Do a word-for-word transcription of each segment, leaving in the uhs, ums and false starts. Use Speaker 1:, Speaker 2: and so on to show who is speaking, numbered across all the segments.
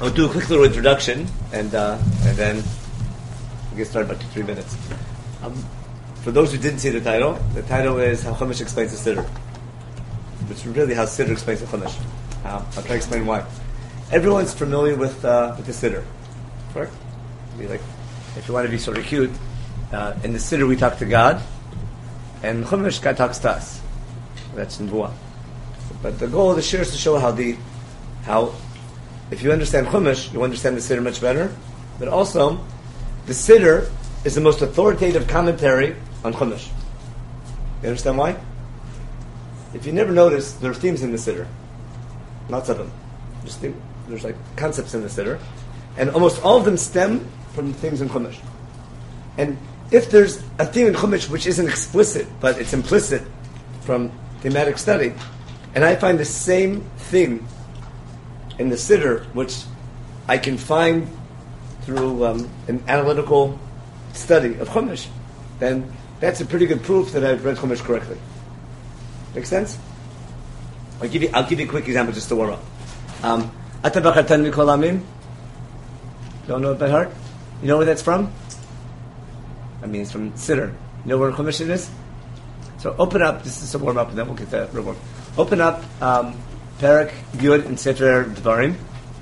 Speaker 1: I'll do a quick little introduction, and uh, and then we'll get started in about two, three minutes. Um, for those who didn't see the title, the title is How Chumash Explains the Siddur, which is really how Siddur explains the Chumash. Uh, I'll try to explain why. Everyone's familiar with uh, with the Siddur, correct? Be like, if you want to be sort of cute, uh, in the Siddur we talk to God, and Chumash God talks to us. That's Nevuah. But the goal of the shir is to show how the how if you understand Chumash, you understand the Siddur much better. But also, the Siddur is the most authoritative commentary on Chumash. You understand why? If you never notice, there are themes in the Siddur. Lots of them. Just think, there's like concepts in the Siddur. And almost all of them stem from themes in Chumash. And if there's a theme in Chumash which isn't explicit, but it's implicit from thematic study, and I find the same thing in the Siddur, which I can find through um, an analytical study of Chumash, then that's a pretty good proof that I've read Chumash correctly. Make sense? I'll give you. I'll give you a quick example just to warm up. Um, Ata b'chartan mikol amim. Don't know it by heart. You know where that's from? I mean, it's from Siddur. You know where Chumash it is? So open up. This is a warm up, and then we'll get that real warm. Open up um, Perek Yud in Sefer Dvarim.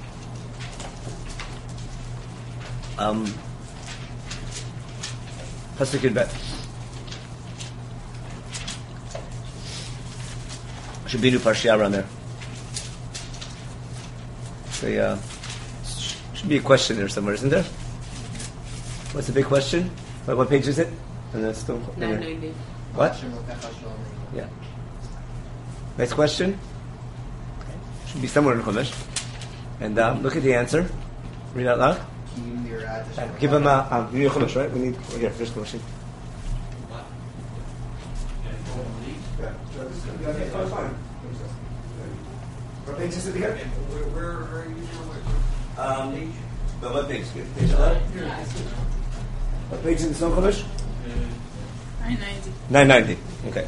Speaker 1: Um, Pasuk Yud Bet. Should be a new parsha around there. So, uh, should be a question there somewhere, isn't there? What's the big question? What, what page is it? And that's still
Speaker 2: nine ninety.
Speaker 1: What? Yeah. Next question. Should be somewhere in Chumash. And um, look at the answer. Read out loud. Uh, give him a um, you need a Chumash, right? We need oh, here. Here's Chumash. What page is it again?
Speaker 3: Where, where are you
Speaker 1: Um, the what page? Page eleven? What page in the Snow Chumash?
Speaker 2: nine ninety.
Speaker 1: nine ninety. Okay.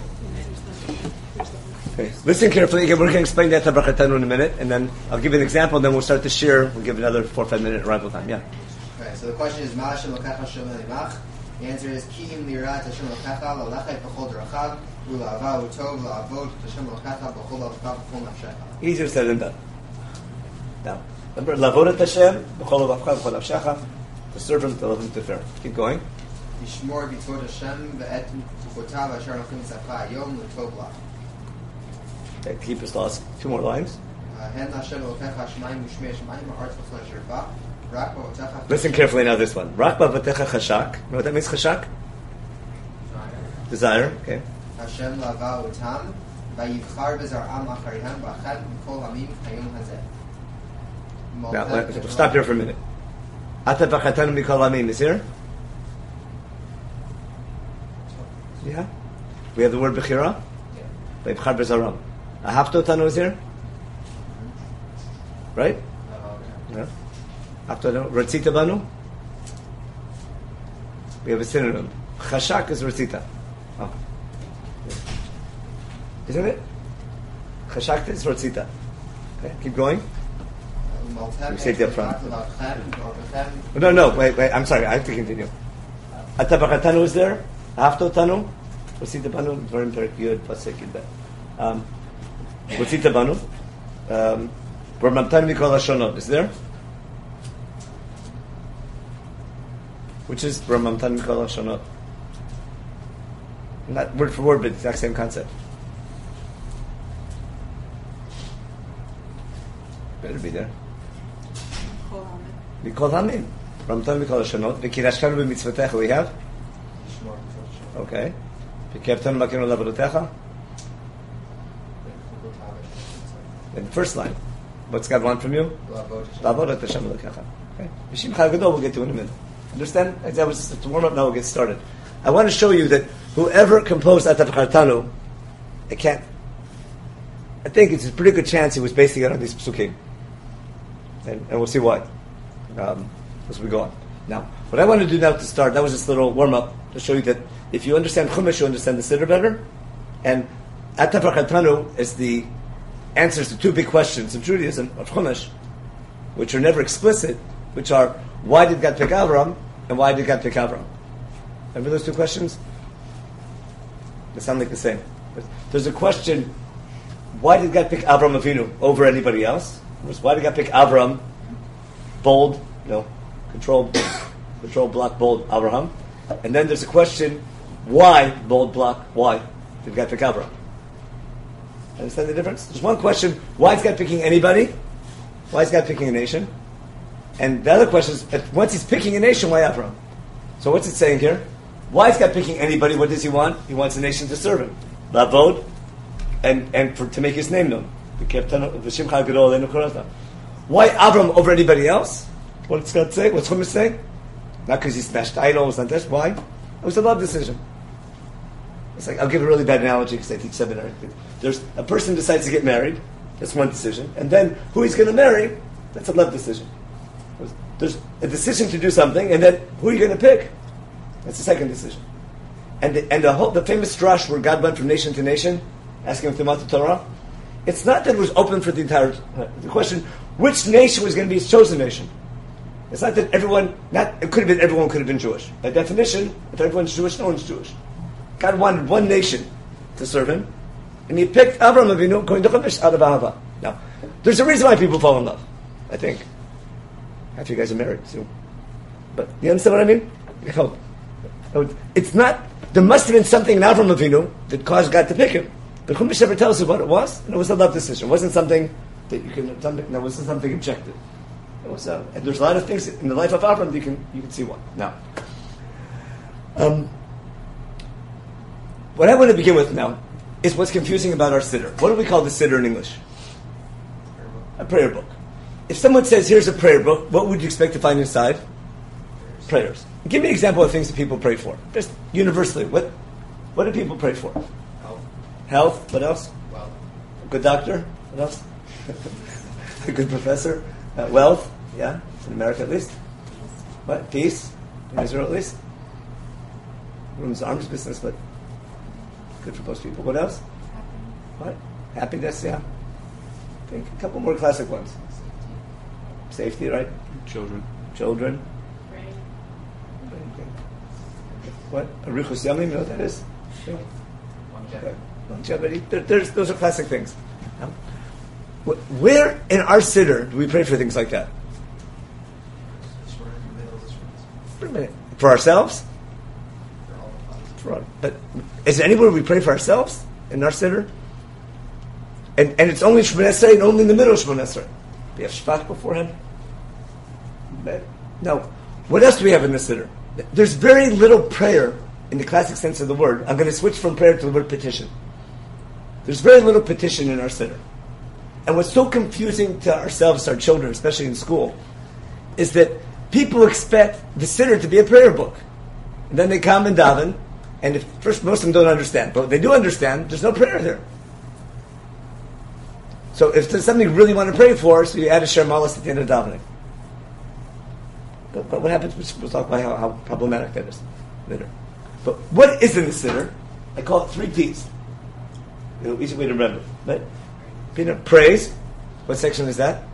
Speaker 1: Okay. Listen carefully. Again, we're going to explain that to Brachatanu in a minute, and then I'll give you an example, and then we'll start the shir. We'll give another four or five minute arrival time. Yeah.
Speaker 4: Okay, so the question is, Ma Hashem Lokecha Hashem Elimach. The answer is, Ki im lirat Hashem Lokecha lalechai b'chol derachad u'la'ava u'tov la'avod Hashem Lokecha b'chol avkav b'chol nafshecha.
Speaker 1: Easier said than done. Now, remember, la'avodat Hashem b'chol avkav b'chol nafshecha, to serve Him, to love Him, to fear Him. Keep going.
Speaker 4: Yishmor b'tzvot Hashem ve'et ufotav asher anochim tzavcha hayom l'tov la'ach.
Speaker 1: Okay, keep us lost. Two more lines. Listen carefully now. This one. Rakba v'techa chashak. You know what that means? Chashak. Desire. Okay.
Speaker 4: Hashem lava utam vayivchar b'zar'am acharihem b'achad mikol hamim hayom hazeh.
Speaker 1: Now, let, stop here for a minute. Ata b'chatanu mikol hamim is here. Yeah. We have the word bechira. Vayivchar b'zar'am. Ahafto tanu is here, right? Yeah. Ahafto ratzita banu. We have a synonym. Chashak is ratzita. Oh. Isn't it? Chashak is ratzita. Okay, keep going. We saved it up front. No, no, wait, wait. I'm sorry. I have to continue. Atabakatanu is there. Ahafto tanu. Ratzita banu. Very very good. Pasuk Yud Bet. Um. Ratzita banu. Um, where Mamtan Mikol Hashonot is there? Which is where Mamtan Mikol Hashonot? Not word for word, but exact same concept. Better be there. Mikol Hamim. Mamtan Mikol Hashonot. V'kirashkanu b'mitzvotecha we have? Okay. V'kirashkanu makinu lavodotecha? In the first line, what's God want from you? La'avodat Hashem Elokecha. Okay. Mishim Chag Gadol we'll get to in a minute. Understand? That was just to warm up. Now we'll get started. I want to show you that whoever composed Ata b'chartanu, it can't. I think it's a pretty good chance he was basing it on these psukim, and, and we'll see why um, as we go on. Now, what I want to do now to start, that was just a little warm up to show you that if you understand Chumash, you understand the Siddur better, and Ata b'chartanu is the answers to two big questions of Judaism, of Chumash. which are never explicit, which are, why did God pick Avram, and why did God pick Avram? Remember those two questions? They sound like the same. There's a question, why did God pick Avram Avinu over anybody else? Why did God pick Avram, bold, you know, control, control block, bold, Abraham? And then there's a question, why, bold block, why did God pick Avram? Understand the difference? There's one question, why is God picking anybody? Why is God picking a nation? And the other question is, once he's picking a nation, why Avram? So what's it saying here? Why is God picking anybody? What does he want? He wants a nation to serve him. Lavod, and and for, to make his name known. Why Avram over anybody else? What's God say? What's Chumash say? Not because he smashed idols, not that. Why? It was a love decision. It's like, I'll give a really bad analogy because I teach seminary. There's a person decides to get married. That's one decision. And then who he's going to marry, that's a love decision. There's a decision to do something, and then who are you going to pick? That's the second decision. And the, and the whole the famous drash where God went from nation to nation, asking him to the Torah, it's not that it was open for the entire. The question, which nation was going to be his chosen nation? It's not that everyone. Not it could have been everyone could have been Jewish. By definition, if everyone's Jewish, no one's Jewish. God wanted one nation to serve him, and he picked Abraham Avinu going to Chumash out of Ahava. Now, there's a reason why people fall in love. I think. Half you guys are married too, but you understand what I mean? I hope. It's not. There must have been something in Avram Avinu that caused God to pick him. The Chumash never tells you what it was, and it was a love decision. It wasn't something that you can. Something that wasn't something objective. It was. Uh, and there's a lot of things in the life of Avram that you can you can see one. Now, um, what I want to begin with now is what's confusing about our siddur. What do we call the siddur in English? A prayer book. If someone says, "Here's a prayer book," what would you expect to find inside? Prayers. Give me an example of things that people pray for. Just universally, what what do people pray for?
Speaker 4: Health.
Speaker 1: Health. What else?
Speaker 4: Wealth.
Speaker 1: A good doctor. What else? A good professor. Uh, wealth. Yeah, in America at least. What? Peace. In Israel at least. Room's arms business, but good for most people. What else? What? Happiness. Yeah. I think a couple more classic ones. Safety, right?
Speaker 3: Children.
Speaker 1: Children. What? Arichus Yamim, you know what that is?
Speaker 4: Longevity.
Speaker 1: Longevity. There, there's, those are classic things. Now, where in our siddur do we pray for things like that? For a minute. For ourselves? For all, but is there anywhere we pray for ourselves in our siddur? And and it's only Shemona Esrei and only in the middle of Shemona Esrei. We have Shvach beforehand. No. What else do we have in the siddur? There's very little prayer in the classic sense of the word. I'm going to switch from prayer to the word petition. There's very little petition in our siddur. And what's so confusing to ourselves, our children, especially in school, is that people expect the siddur to be a prayer book. And then they come and daven, and if, first, most of them don't understand. But they do understand, there's no prayer there. So if there's something you really want to pray for, so you add a Sher Malas at the end of davening. But, but what happens? We'll talk about how, how problematic that is later. But what is in the siddur? I call it three P's. It'll be easy way to remember. Right? Pina, praise. What section is that?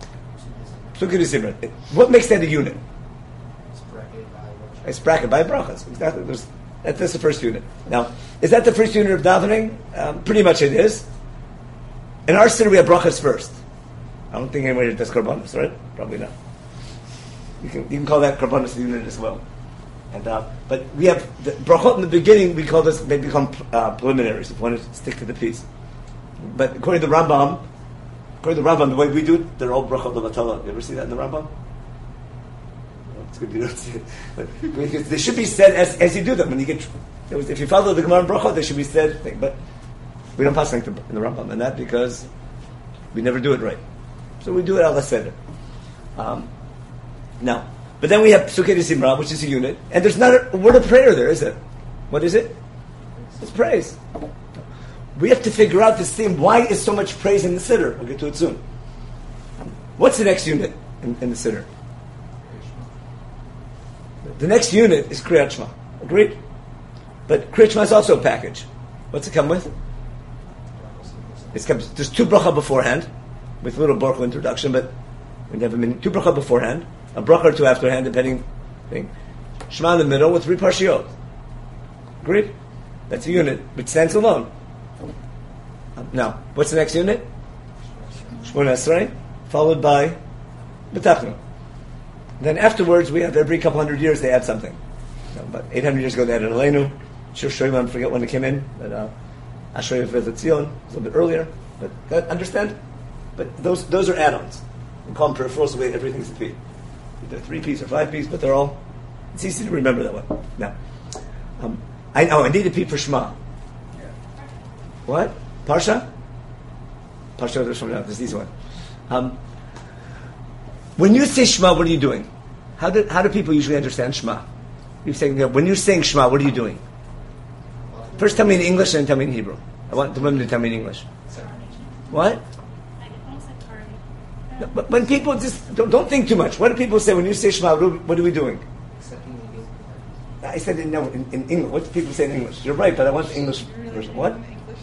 Speaker 1: What makes that a unit?
Speaker 4: It's bracketed by worship.
Speaker 1: It's bracketed by brachas. Exactly. There's, that, that's the first unit. Now, is that the first unit of davening? Um, pretty much it is. In our siddur, we have brachas first. I don't think anybody does korbanos, right? Probably not. You can you can call that korbanos unit as well. And uh, but we have the brachot in the beginning. We call this, they become uh, preliminaries if you want to stick to the piece. But according to the Rambam, according to the Rambam, the way we do it, they're all brachot levatala. You ever see that in the Rambam? Well, it's good you don't see it, but because they should be said as as you do them. When you get, if you follow the Gemara brachot, they should be said. But we don't pass anything in the Rambam, and that because we never do it right. So we do it al seder. Um, now, but then we have Psukei Simra, which is a unit, and there's not a word of prayer there, is it? What is it? It's praise. We have to figure out this theme. Why is so much praise in the siddur? We'll get to it soon. What's the next unit in, in the siddur? The next unit is Kriyat Shema. Agreed? But Kriyat Shema is also a package. What's it come with? It's come, there's two bracha beforehand, with a little baruch introduction, but When you have a min, two bracha beforehand, a bracha or two afterhand, depending. Thing. Shema in the middle with three parshiot. Agreed? That's a unit which stands alone. Now, what's the next unit? Shmona Esrei, followed by B'tachnu. Then afterwards, we have every couple hundred years they add something. You know, about eight hundred years ago they added Aleinu. Shir Shoyim, I forget when it came in, but uh, Ashrei V'Vezat Zion, a little bit earlier. But uh, understand? But those those are add-ons. We call them peripherals the way everything's to be. Either three piece or five piece, but they're all. It's easy to remember that way. Now, um, I know I need to pee for Shema.
Speaker 4: Yeah.
Speaker 1: What? Parsha? Parsha, there's one. There's this one. Um, when you say Shema, what are you doing? How do how do people usually understand Shema? You're saying, you know, when you're saying Shema, what are you doing? First, tell me in English, and then tell me in Hebrew. I want the women to tell me in English. What? No, but when people just don't, don't think too much. What do people say when you say Shema? What are, what are we doing? I said it no in, in English. What do people say in English? You're right, but I want the English version. What?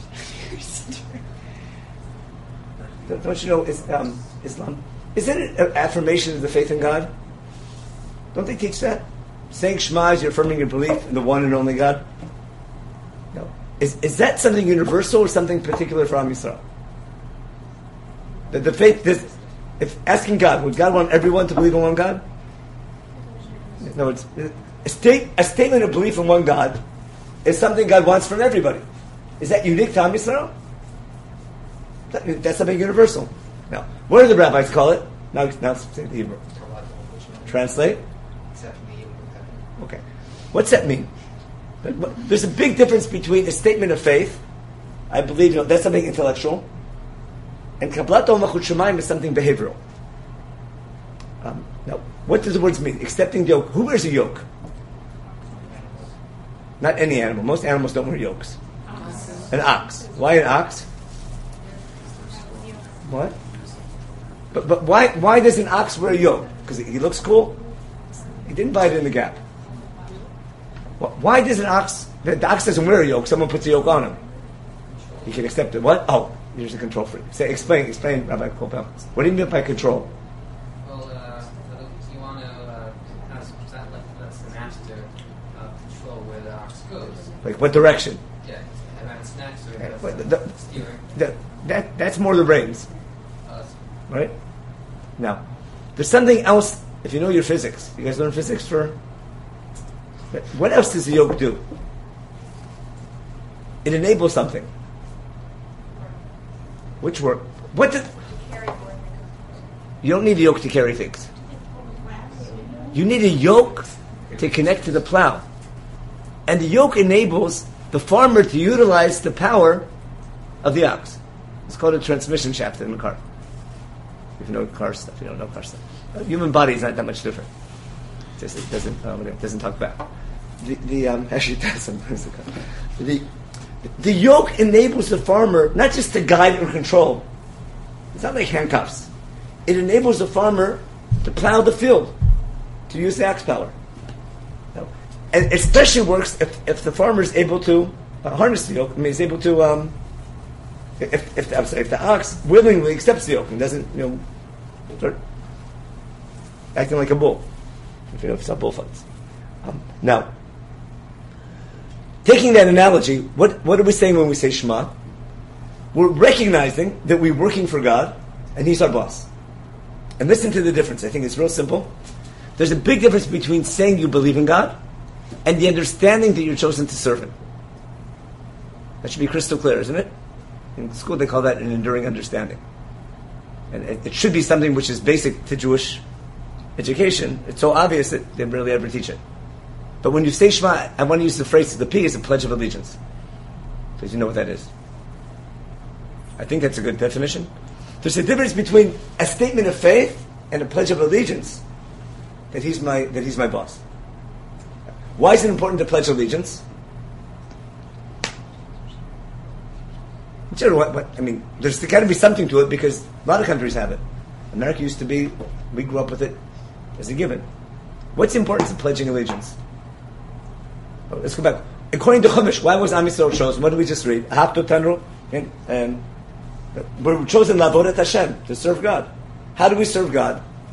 Speaker 1: don't, don't you know is, um, Islam? Isn't it an affirmation of the faith in God? Don't they teach that? Saying Shema is you're affirming your belief in the one and only God. No. Is is that something universal or something particular for Am Yisrael? The, the faith. This, if asking God, would God want everyone to believe in one God? No, it's. A, state, a statement of belief in one God is something God wants from everybody. Is that unique to Am Yisrael? That, that's something universal. Now, what do the rabbis call it? Now, now say the Hebrew. Translate. Okay. What's that mean? There's a big difference between a statement of faith. I believe, you know, that's something intellectual, and Kabbalat Ol Malchut Shemaim is something behavioral. Um, now, what does the words mean? Accepting the yoke. Who wears a yoke? Not any animal. Most animals don't wear yokes. Ox. An ox. Why an ox? What? But but why why does an ox wear a yoke? Because he looks cool? He didn't buy it in the Gap. Why does an ox... The ox doesn't wear a yoke. Someone puts a yoke on him. He can accept it. What? Oh, here's a control freak. Say, explain, explain, Rabbi Kopel. What do you mean by control?
Speaker 3: Well, uh, you want to uh, have that lets the master uh, control where the ox goes.
Speaker 1: Like what direction?
Speaker 3: Yeah, and that's next or
Speaker 1: Yeah,
Speaker 3: that's
Speaker 1: but
Speaker 3: the,
Speaker 1: the-
Speaker 3: steering.
Speaker 1: The, that that's more the reins,
Speaker 3: Uh,
Speaker 1: right? Now, there's something else. If you know your physics, you guys learn physics for. What else does the yoke do? It enables something. Which work? What did? You don't need a yoke to carry things. You need a yoke to connect to the plow, and the yoke enables the farmer to utilize the power of the ox. It's called a transmission shaft in a car. If you know car stuff, you don't know car stuff. A human body is not that much different. It just it doesn't um, it doesn't talk back. The, the um, actually it does sometimes. The the yoke enables the farmer not just to guide and control. It's not like handcuffs. It enables the farmer to plow the field, to use the axe power. No. And it especially works if, if the farmer is able to uh, harness the yoke. I mean, is able to um, if if, I'm sorry, if the ox willingly accepts the yoke and doesn't, you know, start acting like a bull. If you know, if it's not bullfights. Um, now, taking that analogy, what what are we saying when we say Shema? We're recognizing that we're working for God, and He's our boss. And listen to the difference. I think it's real simple. There's a big difference between saying you believe in God and the understanding that you're chosen to serve Him. That should be crystal clear, isn't it? In school, they call that an enduring understanding. And it, it should be something which is basic to Jewish education. It's so obvious that they barely ever teach it. But when you say Shema, I want to use the phrase, the P is a pledge of allegiance. Because you know what that is. I think that's a good definition. There's a difference between a statement of faith and a pledge of allegiance. That he's my that he's my boss. Why is it important to pledge allegiance? What, what, I mean, there's got to be something to it because a lot of countries have it. America used to be, we grew up with it as a given. What's the importance of pledging allegiance? Oh, let's go back. According to Chumash, why was Am Yisrael chosen? What did we just read? Ahapto Tanru, and we're chosen Lavodat Hashem, to serve God. How do we serve God?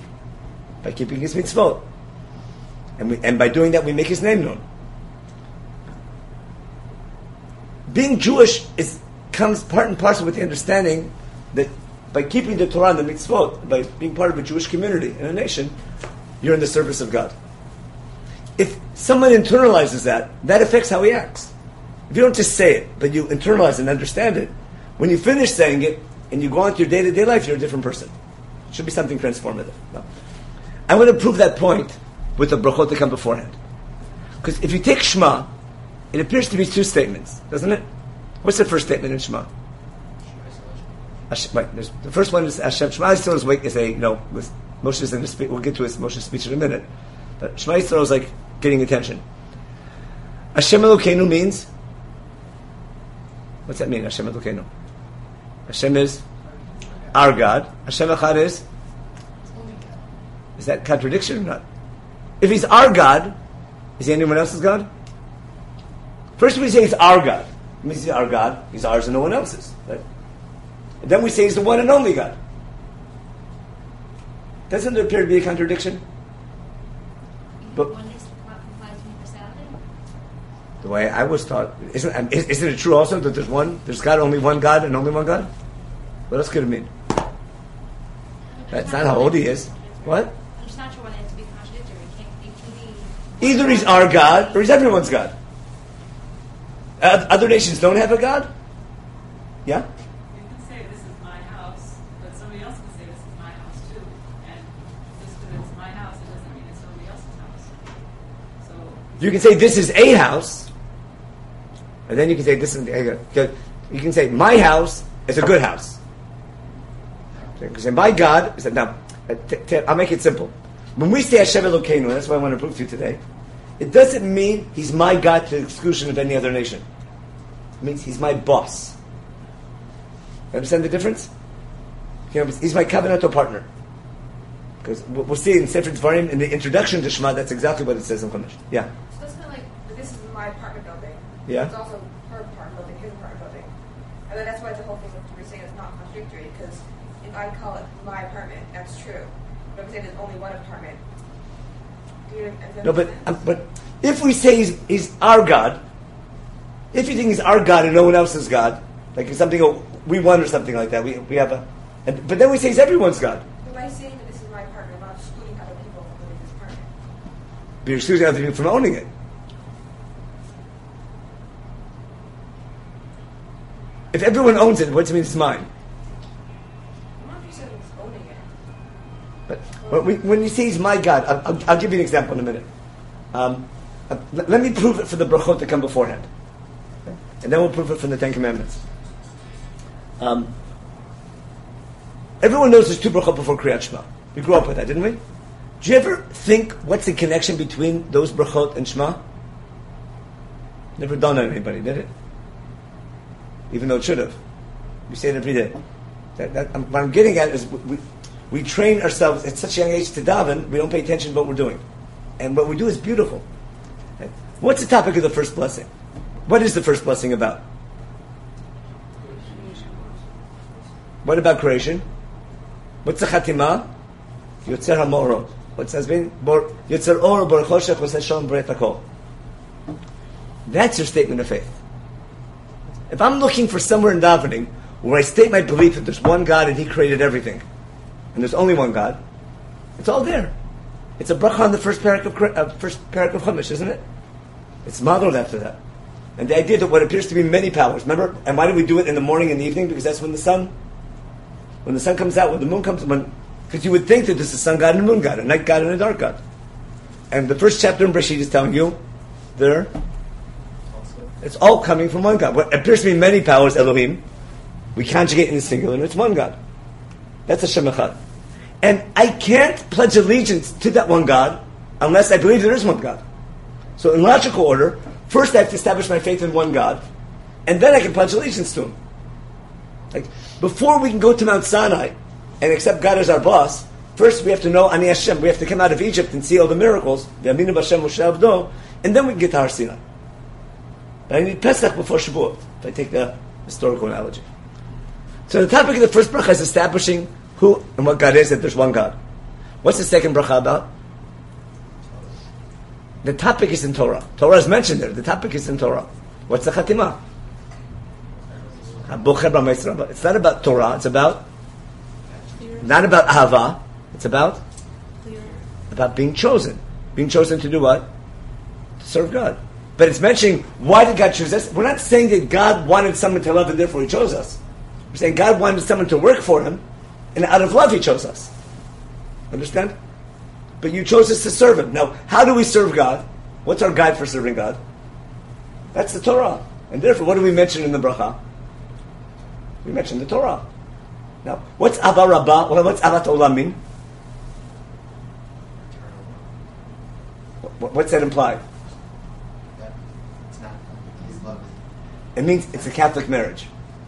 Speaker 1: by keeping his mitzvot. And, we, and by doing that, we make his name known. Being Jewish is comes part and parcel with the understanding that by keeping the Torah and the mitzvot, by being part of a Jewish community and a nation, you're in the service of God. If someone internalizes that, that affects how he acts. If you don't just say it, but you internalize and understand it, when you finish saying it and you go on to your day-to-day life, you're a different person. It should be something transformative. No. I want to prove that point with the brachot that come beforehand. Because if you take Shema, it appears to be two statements, doesn't it? What's the first statement in Shema? Hashem, right, the first one is Hashem. Shema Yisrael is, is a, you know, with Moshe's in the speech. We'll get to his Moshe's speech in a minute. But Shema Yisrael is like getting attention. Hashem Elokeinu means, what's that mean? Hashem Elokeinu. Hashem is our God. Hashem Echad is. Is that contradiction or not? If he's our God, is he anyone else's God? First we say he's our God. It means he's our God. He's ours and no one else's. Right? And then we say he's the one and only God. Doesn't there appear to be a contradiction? But the way I was taught, isn't, isn't it true also that there's one, there's God, only one God and only one God? What else could it mean? That's not how old he is. What?
Speaker 5: I'm just not sure whether it has to be contradictory. It can't, it can
Speaker 1: be... Either he's our God or he's everyone's God. Uh, other nations don't have a God? Yeah?
Speaker 2: You can say this is my house, but somebody else can say this is my house too. And just because it's my house, it doesn't mean it's somebody else's house. So
Speaker 1: you can say this is a house, and then you can say this is a, you can say my house is a good house. You can say my God is a, now. T- t- I'll make it simple. When we say Hashem Elokeinu, that's what I want to prove to you today. It doesn't mean he's my God to the exclusion of any other nation. It means he's my boss. You understand the difference? You know, he's my covenantal partner. Because we'll see in Sefer Dvarim, in the introduction to Shema, that's exactly what it says in Chumash. Yeah.
Speaker 6: So that's kind of like, this is my apartment building.
Speaker 1: Yeah.
Speaker 6: It's also her apartment building, his apartment building. And then that's why the whole thing with we're saying it's not contradictory, because if I call it my apartment, that's true. But if we say there's only one apartment, do you understand?
Speaker 1: No, but um, but if we say he's, he's our God, if you think he's our God and no one else's God, like it's something oh, we won or something like that, we we have a, and, but then we say he's everyone's God.
Speaker 6: But by saying that this is my apartment, I'm not excluding other people from living in this apartment.
Speaker 1: But you're excluding other people from owning it. If everyone owns it, what does it mean it's mine?
Speaker 6: I'm not saying it's owning it.
Speaker 1: But when, we, when you say he's my God, I'll, I'll, I'll give you an example in a minute. Um, uh, let, let me prove it for the brachot that come beforehand. Okay? And then we'll prove it from the Ten Commandments. Um, everyone knows there's two brachot before Kriyat Shema. We grew up with that, didn't we? Do you ever think what's the connection between those brachot and Shema? Never dawned on anybody, did it? Even though it should have. We say it every day. That, that, um, what I'm getting at is we, we train ourselves at such a young age to daven, we don't pay attention to what we're doing. And what we do is beautiful. Okay? What's the topic of the first blessing? What is the first blessing about? What about creation? What's the chatima? Yotzer HaMorot. What says being? Yotzer Or Bar Choshech V'Aseh Shalom B'reit HaKol. That's your statement of faith. If I'm looking for somewhere in davening where I state my belief that there's one God and He created everything, and there's only one God, it's all there. It's a bracha on the first parak of uh, first parak of Chumash, isn't it? It's modeled after that. And the idea that what appears to be many powers, remember? And why do we do it in the morning and the evening? Because that's when the sun, when the sun comes out, when the moon comes, when because you would think that there's a sun God and a moon God, a night God and a dark God. And the first chapter in Bereshit is telling you there. It's all coming from one God. What appears to be many powers, Elohim, we conjugate in the singular, and it's one God. That's Hashem Echad. And I can't pledge allegiance to that one God unless I believe there is one God. So in logical order, first I have to establish my faith in one God, and then I can pledge allegiance to Him. Like, before we can go to Mount Sinai and accept God as our boss, first we have to know Ani Hashem. We have to come out of Egypt and see all the miracles, V'aminu b'Hashem Moshe Avdo, and then we can get to Har Sinai. But I need Pesach before Shavuot, if I take the historical analogy. So the topic of the first bracha is establishing who and what God is, that there's one God. What's the second bracha about? The topic is in Torah. Torah is mentioned there. The topic is in Torah. What's the Chatimah? It's not about Torah. It's about not about Ahava. It's about about being chosen. Being chosen to do what? To serve God. But it's mentioning, why did God choose us? We're not saying that God wanted someone to love and therefore He chose us. We're saying God wanted someone to work for Him, and out of love He chose us. Understand? But you chose us to serve Him. Now, how do we serve God? What's our guide for serving God? That's the Torah. And therefore, what do we mention in the bracha? We mention the Torah. Now, what's Ava Rabbah? Well, what's Avat Olam mean? What's that imply?
Speaker 4: That it's not His love.
Speaker 1: It means it's a Catholic marriage.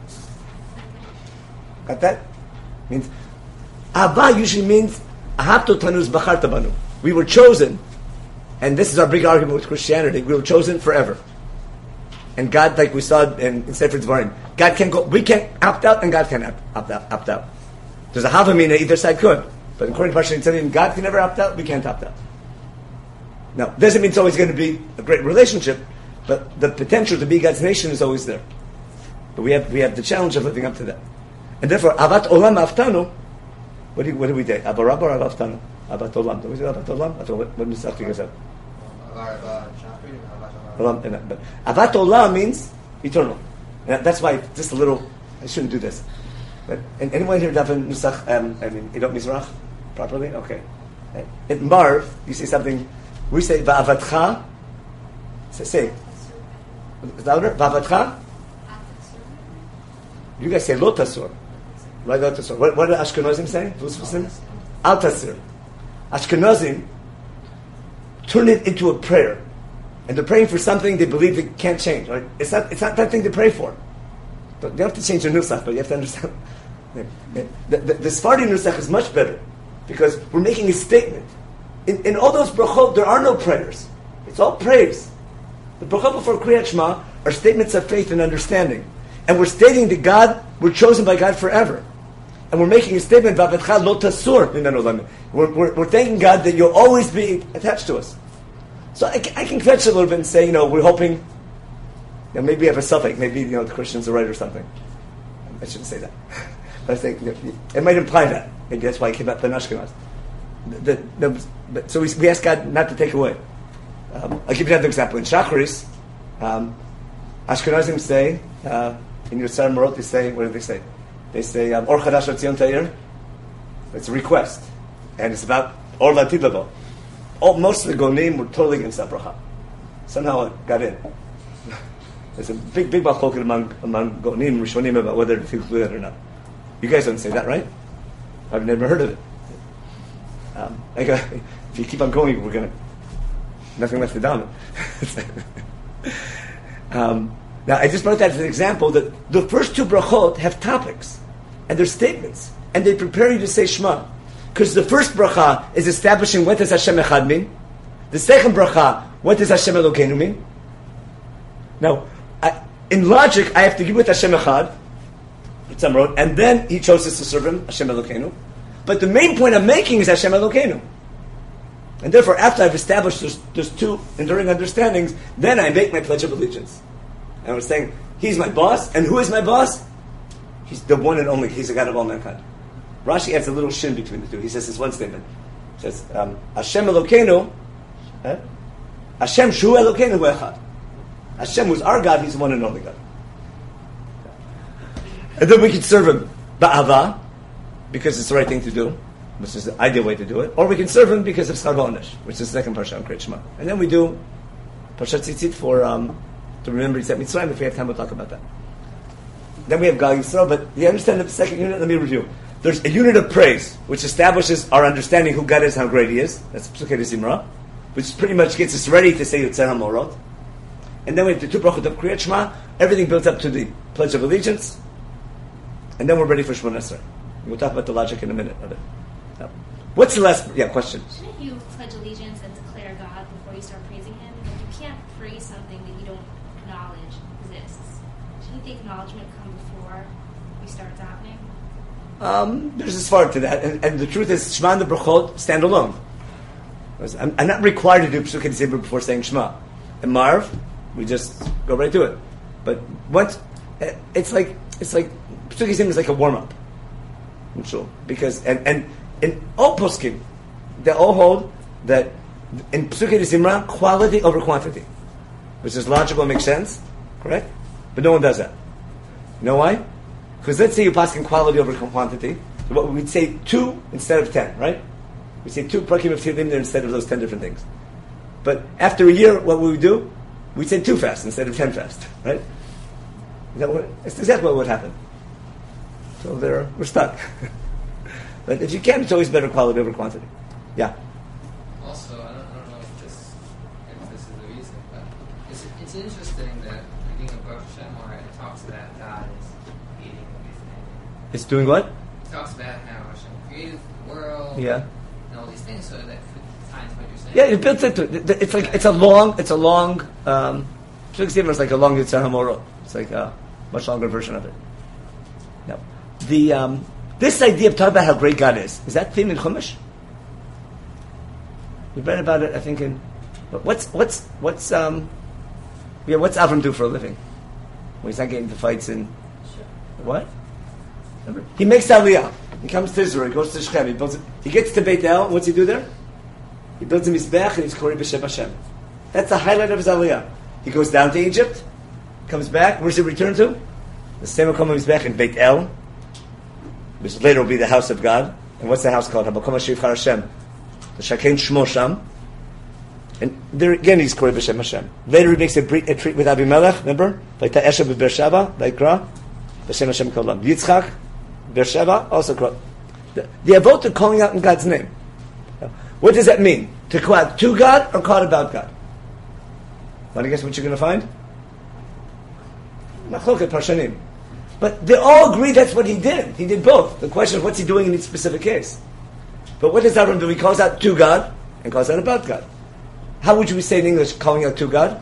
Speaker 1: Got that? It means Abba usually means Ahabto Tanus Bacharta Banu. We were chosen, and this is our big argument with Christianity. We were chosen forever, and God, like we saw in, in Sefer Dvarim, God can't go. We can't opt out, and God can't opt, opt out. Opt out. There's a Havamina either side could, but according to Parshat Tzadim, God can never opt out. We can't opt out. Now, doesn't mean it's always going to be a great relationship, but the potential to be God's nation is always there. But we have we have the challenge of living up to that. And therefore, Avat Olam Aftanu, what do, what do we do? Abba Rabba or Avatanu? Avat Olam. Do we say Avat Olam? What does that figure out? But Avat Olam means eternal. And that's why, just a little, I shouldn't do this. But and anyone here daven Nusach, um, I mean, Edot Mizrach properly? Okay. In Marv, you say something. We say Va'avatcha. Say, say. Louder. Va'avatcha. You guys say Lo Tasur. Right, Lo Tasur. What, what do Ashkenazim say? Al Tasur. Ashkenazim turn it into a prayer, and they're praying for something they believe they can't change. Right? It's not. It's not that thing to pray for. But you don't have to change the nusach, but you have to understand. The, the, the, the Sephardi nusach is much better because we're making a statement. In, in all those brachot, there are no prayers. It's all praise. The brachot before Kriyat Shema are statements of faith and understanding. And we're stating that God, we're chosen by God forever. And we're making a statement, Va'avatcha lo tasur mimenu lamed. We're, we're, we're thanking God that you'll always be attached to us. So I, I can catch it a little bit and say, you know, we're hoping, you know, maybe we have a suffix, maybe, you know, the Christians are right or something. I shouldn't say that. But I think, you know, it might imply that. Maybe that's why I came up with Ashkenaz. The, the, the, so we, we ask God not to take away. Um, I'll give you another example. In Shacharis, um, Ashkenazim say, uh, in your Tzar Marot, they say, what do they say? They say, um, Or Chadash Tzion Ta'ir. It's a request. And it's about Or Latid Lavo. All, most of the Gonim were totally against that bracha. Somehow it got in. There's a big, big machloket among, among Gonim, Rishonim, about whether to include it or not. You guys don't say that, right? I've never heard of it. Um, like, uh, if you keep on going, we're gonna nothing left to down. um, now, I just brought that as an example that the first two brachot have topics and they're statements, and they prepare you to say Shema. Because the first bracha is establishing what does Hashem Echad mean. The second bracha, what does Hashem Elokeinu mean? Now, I, in logic, I have to give with Hashem Echad, and then He chose us to serve Him, Hashem Elokeinu. But the main point I'm making is Hashem Elokeinu. And therefore, after I've established those, those two enduring understandings, then I make my pledge of allegiance. And I'm saying, He's my boss, and who is my boss? He's the one and only, He's the God of all mankind. Rashi adds a little shin between the two. He says this one statement. He says, um, Hashem Elokeinu, eh? Hashem Shu Elokeinu Echad. Hashem was our God, He's the one and only God. And then we can serve Him Ba'ava, because it's the right thing to do, which is the ideal way to do it, or we can serve Him because of Schar V'Onesh, which is the second parsha on Kriyat Shema. And then we do Parshat Tzitzit for um, to remember Yetziat Mitzrayim. If we have time, we'll talk about that. Then we have Gal Yisrael, but you understand the second unit? Let me review. There's a unit of praise, which establishes our understanding who God is, how great He is. That's Psukei Zimra, which pretty much gets us ready to say Yotzer HaMorot. And then we have the two brachot of Kriyat Shema, everything built up to the Pledge of Allegiance, and then we're ready for Shemona Esrei. We'll talk about the logic in a minute of it. Now, what's the last, yeah, question?
Speaker 5: Shouldn't you pledge allegiance and declare God before you start praising Him? Like, you can't praise something that you don't acknowledge exists. Shouldn't the acknowledgement come before you start davening?
Speaker 1: Um, there's a svara to that, and, and the truth is, Shema and the brachot stand alone. I'm, I'm not required to do Pesukei D'Zimra before saying Shema. And Marv, we just go right to it. But once, it's like it's like Pesukei D'Zimra is like a warm up. Sure, because and and in all poskim, they all hold that in Pesukei D'Zimra, quality over quantity, which is logical and makes sense, correct? But no one does that. You know why? Because let's say you pass in quality over quantity, so what we'd say two instead of ten, right? We say two prakim of Tehillim there instead of those ten different things. But after a year, what would we do? We'd say two fast instead of ten fast, right? Is that what? That's exactly what would happen. So there, we're stuck. But if you can, it's always better quality over quantity. Yeah.
Speaker 3: Also, I don't, I don't know if this if this is the reason, but it's it's interesting that reading a Baruch Hashem where it talks about God is creating everything.
Speaker 1: It's doing what?
Speaker 3: It talks about how Hashem created the world.
Speaker 1: Yeah.
Speaker 3: And all these things, so that could tie into what you're saying.
Speaker 1: Yeah, it built into it. It's like it's a long, it's a long. Um, it's like a long Yitzhar Hamorot. It's like a much longer version of it. No, the um, this idea of talking about how great God is is that theme in Chumash? We read about it, I think. In what's what's what's um, yeah, what's Avram do for a living? When he's not getting into fights in what? Remember? He makes Aliyah. He comes to Israel. He goes to Shechem. He builds. It. He gets to Beit El. What's he do there? He builds a mizbech and he's Korei b'Shem Hashem. That's the highlight of his Aliyah. He goes down to Egypt, comes back. Where's he return to? The same Makom mizbech in Beit El, which later will be the house of God. And what's the house called? Hamakom Asher Yivchar Hashem. The Shaken Shmo Sham. And there again he's Korei b'Shem Hashem. Later he makes a, bre- a treat with Abimelech. Remember? Vayta Esha b'Beersheva. Vayikra b'Shem Hashem Kolam. Yitzchak. Beersheba also called. The, the avot are calling out in God's name. What does that mean? To call out to God or call out about God? Want to guess what you're going to find? Machloket Parshanim. But they all agree that's what he did. He did both. The question is, what's he doing in each specific case? But what does Avram do? He calls out to God and calls out about God. How would you say in English, calling out to God?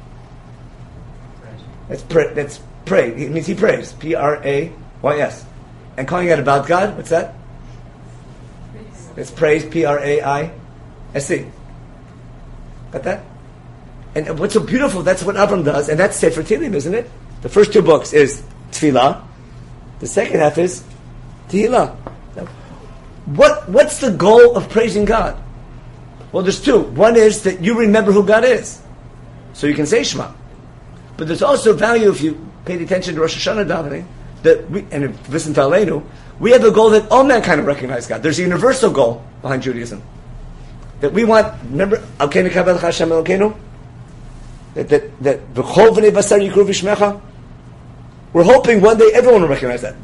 Speaker 1: That's pray. That's pray. It means he prays. P R A Y S. And calling out about God, what's that? It's praise, P R A I S E. Got that? And what's so beautiful, that's what Avram does, and that's Sefer Tehillim, isn't it? The first two books is Tefillah. The second half is Tehillah. What, what's the goal of praising God? Well, there's two. One is that you remember who God is. So you can say Shema. But there's also value, if you paid attention to Rosh Hashanah davening, that we, and if you listen to Aleinu, we have a goal that all mankind recognize God. There's a universal goal behind Judaism. That we want, remember, Alkeinu kabel Hashem Elokeinu? That, that, that, V'chol v'nei basar yikru v'shmecha? We're hoping one day everyone will recognize that.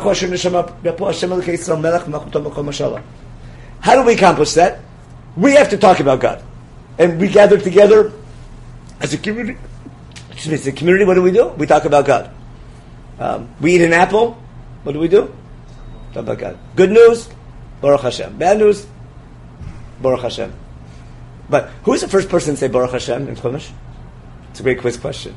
Speaker 1: How do we accomplish that? We have to talk about God. And we gather together as a community. Excuse me, as a community, what do we do? We talk about God. Um, we eat an apple. What do we do? Talk about God. Good news, Baruch Hashem. Bad news, Baruch Hashem. But who is the first person to say Baruch Hashem in Chumash? It's a great quiz question.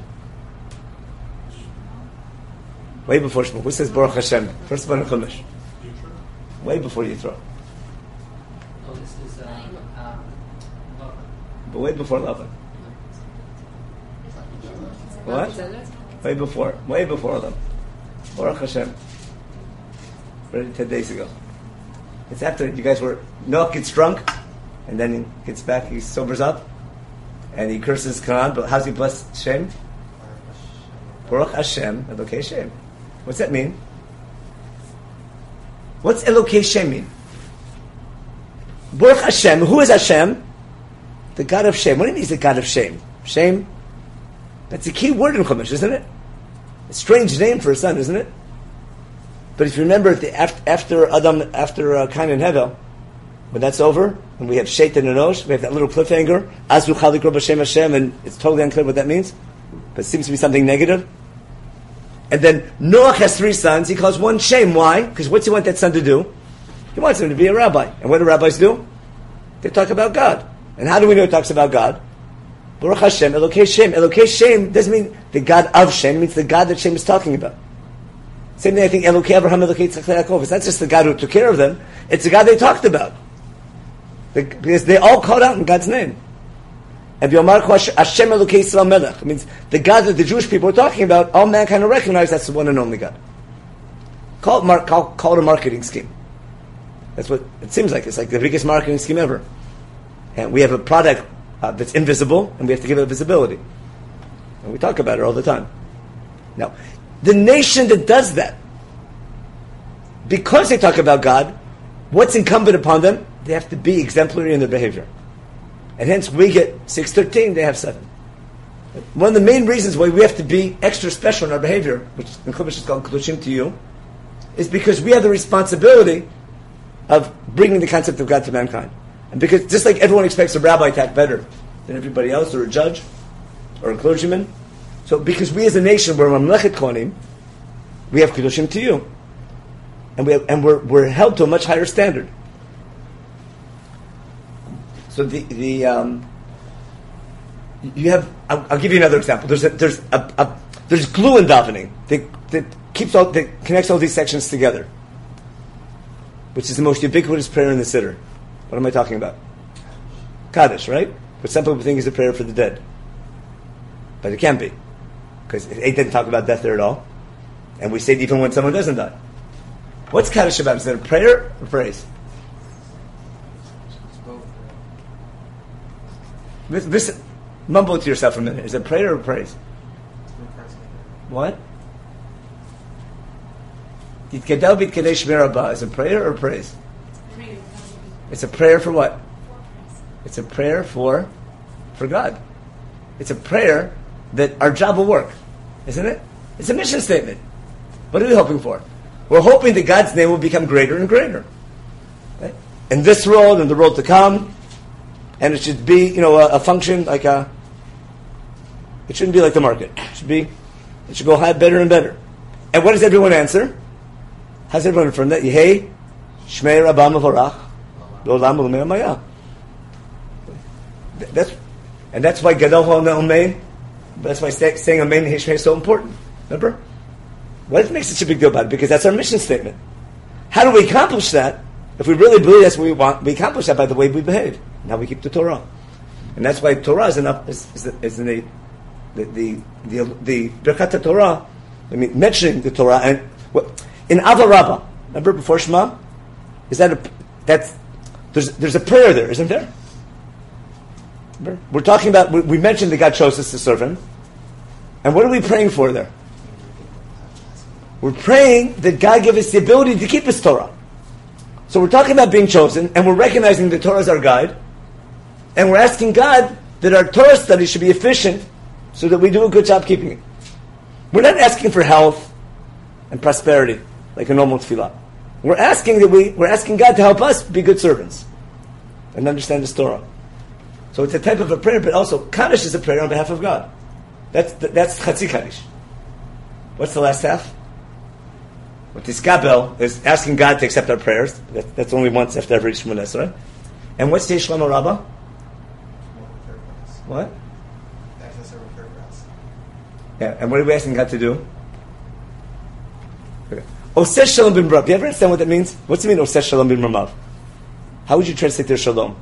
Speaker 1: Way before Shmuel. Who says Baruch Hashem? First one in Chumash. Way before Yitro.
Speaker 3: Oh, this is um, um,
Speaker 1: But way before Lavan. What? Way before. Way before them. Baruch Hashem. Already ten days ago. It's after you guys were, Noach gets drunk, and then he gets back, he sobers up, and he curses Canaan, but how's he bless Shem? Baruch Hashem, Elokei Shem. What's that mean? What's Elokei Shem mean? Baruch Hashem, who is Hashem? The God of Shem. What do you mean he's the God of Shem? Shem? That's a key word in Chumash, isn't it? A strange name for a son, isn't it? But if you remember, the, after Adam, after uh, Cain and Hevel, when that's over, and we have Shet and Enosh, we have that little cliffhanger, Azu Chalik Rob Hashem Hashem, and it's totally unclear what that means, but it seems to be something negative. And then Noach has three sons, he calls one Shem. Why? Because what's he want that son to do? He wants him to be a rabbi. And what do rabbis do? They talk about God. And how do we know it talks about God? Baruch Hashem, Elokei Shem. Elokei Shem doesn't mean the God of Shem, it means the God that Shem is talking about. Same thing, I think, Elokei Avraham, Elokei Yitzchak, Yaakov. It's not just the God who took care of them, it's the God they talked about. The, because they all called out in God's name. And V'yomar Hashem Elokei Yisrael Melech. It means the God that the Jewish people were talking about, all mankind will recognize that's the one and only God. Call it, mar- call, call it a marketing scheme. That's what it seems like. It's like the biggest marketing scheme ever. And we have a product uh, that's invisible, and we have to give it visibility. And we talk about it all the time. Now, the nation that does that, because they talk about God, what's incumbent upon them? They have to be exemplary in their behavior. And hence we get six thirteen, they have seven. One of the main reasons why we have to be extra special in our behavior, which in Chumash is called Kedushim to you, is because we have the responsibility of bringing the concept of God to mankind. And because just like everyone expects a rabbi to act better than everybody else, or a judge, or a clergyman, so because we as a nation, we're Mamlechet Kohanim, we have Kedushim to you. And, we have, and we're, we're held to a much higher standard. So the the um, you have. I'll, I'll give you another example. There's a, there's a, a there's glue in davening that, that keeps all that connects all these sections together, which is the most ubiquitous prayer in the Siddur. What am I talking about? Kaddish, right? But some people think is a prayer for the dead, but it can't be, because it didn't talk about death there at all, and we say it even when someone doesn't die. What's Kaddish about? Is it a prayer or praise? Listen, mumble to yourself for a minute. Is it prayer or praise? What? Yitkedel b'Yitkedei Shmir Haba. Is it prayer or praise? It's a prayer for what? It's a prayer for for God. It's a prayer that our job will work, isn't it? It's a mission statement. What are we hoping for? We're hoping that God's name will become greater and greater. Right? In this world and the world to come. And it should be, you know, a, a function like a. It shouldn't be like the market. It should be. It should go high, better and better. And what does everyone answer? How's everyone from that? Yehei Shmei Rabba Mavorach L'Olam U'Lemei Maya. That's and that's why Gadol Ha'Omein. That's why saying Amen Yehei Shmei is so important. Remember? Why does it make such a big deal about it? Because that's our mission statement. How do we accomplish that? If we really believe that's what we want, we accomplish that by the way we behave. Now we keep the Torah, and that's why Torah is enough. Is, is, is in the the the the, the Birkat Torah. I mean, mentioning the Torah and what in Ava Rabbah. Remember before Shema, is that a that's there's there's a prayer there, isn't there? Remember? We're talking about we, we mentioned that God chose us to serve Him, and what are we praying for there? We're praying that God give us the ability to keep His Torah. So we're talking about being chosen, and we're recognizing the Torah is our guide, and we're asking God that our Torah study should be efficient so that we do a good job keeping it. We're not asking for health and prosperity like a normal tefillah. We're asking that we we're asking God to help us be good servants and understand His Torah. So it's a type of a prayer, but also Kaddish is a prayer on behalf of God. That's that's Chatzi Kaddish. What's the last half? What this Gabel is asking God to accept our prayers. That, that's only once after every Shemona Esrei. And what's the Shlomo Rabbah? What? Yeah, and what are we asking God to do? Okay. Oseh Shalom bin Merav. Do you ever understand what that means? What's it mean, Oseh Shalom bin Merav? How would you translate their Shalom?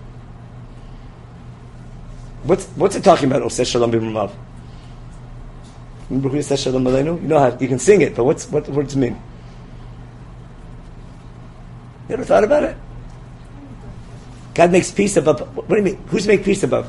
Speaker 1: What's what's it talking about, Oseh Shalom bin Merav? Remember who says Shalom Aleinu? You know how you can sing it, but what's what words mean? You ever thought about it? God makes peace above. What do you mean? Who's make peace above?